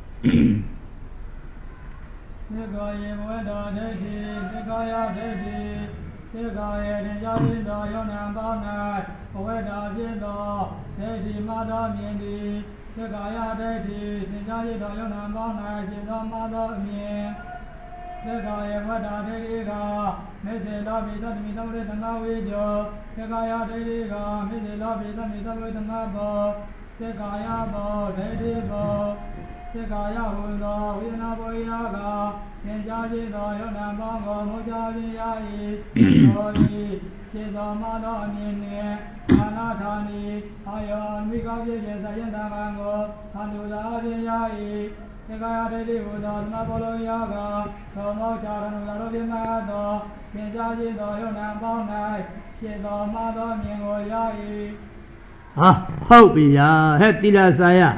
သေကာယေဘဝတ္တဒိဋ္ဌိသေကာယဒိဋ္ဌိသေကာယေတင်ကြဖြစ်သောယုံနာပေါင်း၌ဘဝတ္တဖြစ်သောဒိဋ္ဌိမှားသောမြင်သည်သေကာယဒိဋ္ဌိတင်ကြဖြစ်သောယုံနာပေါင်း၌ဖြစ်သောမှားသောအမြင်သေကာယေဘဝတ္တဒိဋ္ဌိကမေစေလောပိသတ္တမိသမ္ပရိသမဝိကျောသေကာယဒိဋ္ဌိကမေစေလောပိသတ္တမိသမ္ပရိသမဘောသေကာယဘောဒိဋ္ဌိဘောသေကာယဟူသောဝိသနာဘောရာကသင်ကြားခြင်းသောယုံနာပေါင်းကိုမုတ်ချခြင်းရ၏သောဤခြေသောမှားသောအမြင်နှင့်ဌာနဌာနီအာယောမိကောဖြစ်ခြင်းသယံတမံကိုသံသူသာခြင်းရ၏သေကာယဒိဋ္ဌိဟူသောသမဘောလုံးရာကသောမောချာရဏုသာတို့ပြမှတ်သောသင်ကြားခြင်းသောယုံနာပေါင်း၌ခြေသောမှားသောအမြင်ကိုရ၏ဟာဟုတ်ပြီယာဟဲ့တိလစာယ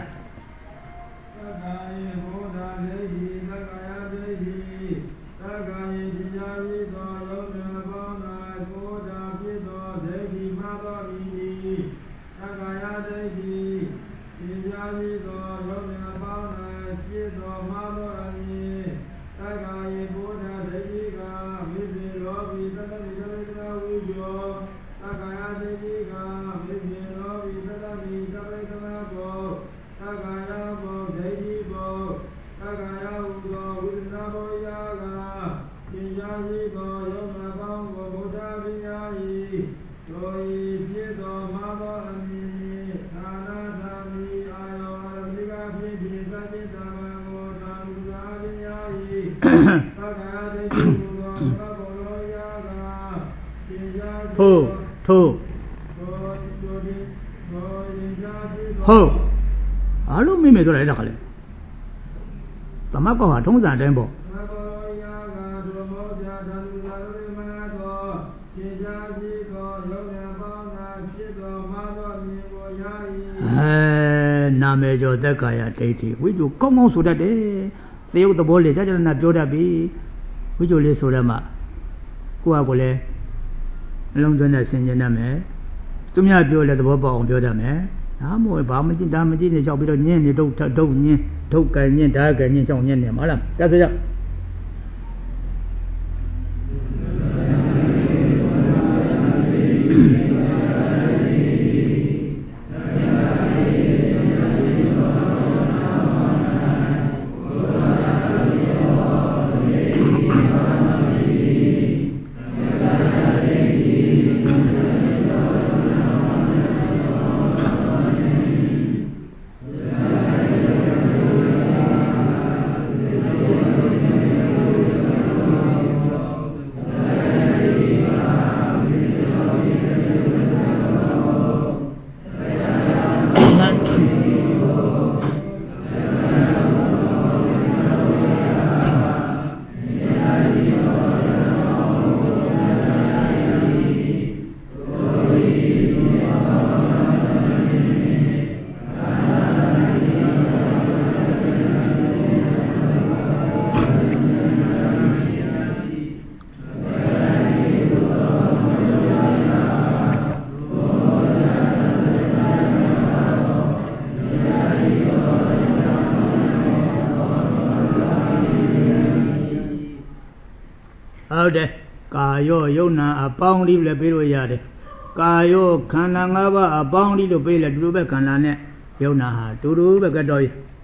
ထိုးထိုးဟုတ်အားလုံးမိမယ်ဆိုလိုက်တာခလေသမတ်ကောဟာထုံးစံတိုင်းပေါ့အဲနာမည်ကျော်သက်ကာယဒိဋ္ဌိဝိဇ္ဇကောင်းကောင်းဆိုတတ်တယ်သေယုတ်သဘောလေးကြာကြာနာပြောတတ်ပြီဝိဇ္ဇလေးဆိုရမှကိုယ့်ဟာကိုယ်လည်းအလုံးသွင်းနဲ့ဆင်ခြင်တတ်မယ်သူများပြောလဲသဘောပေါက်အောင်ပြောတတ်မယ်ဒါမှမဟုတ်ဘာမကြည့်ဒါမကြည့်နေလျှောက်ပြီးတော့ညင်းနေတော့ဒုတ်ညင်းဒုတ်ကန်ညင်းဓာတ်ကန်ညင်းရှောင်းညင်းနေမှာလားဒါဆိုကြဟုတ်တယ်ကာယောယုံနာအပေါင်းလေးလည်းပေးလို့ရတယ်ကာယောခန္ဓာ၅ပါးအပေါင်းလေးလို့ပေးလဲတူတူပဲခန္ဓာနဲ့ယုံနာဟာတူတူပဲကတော့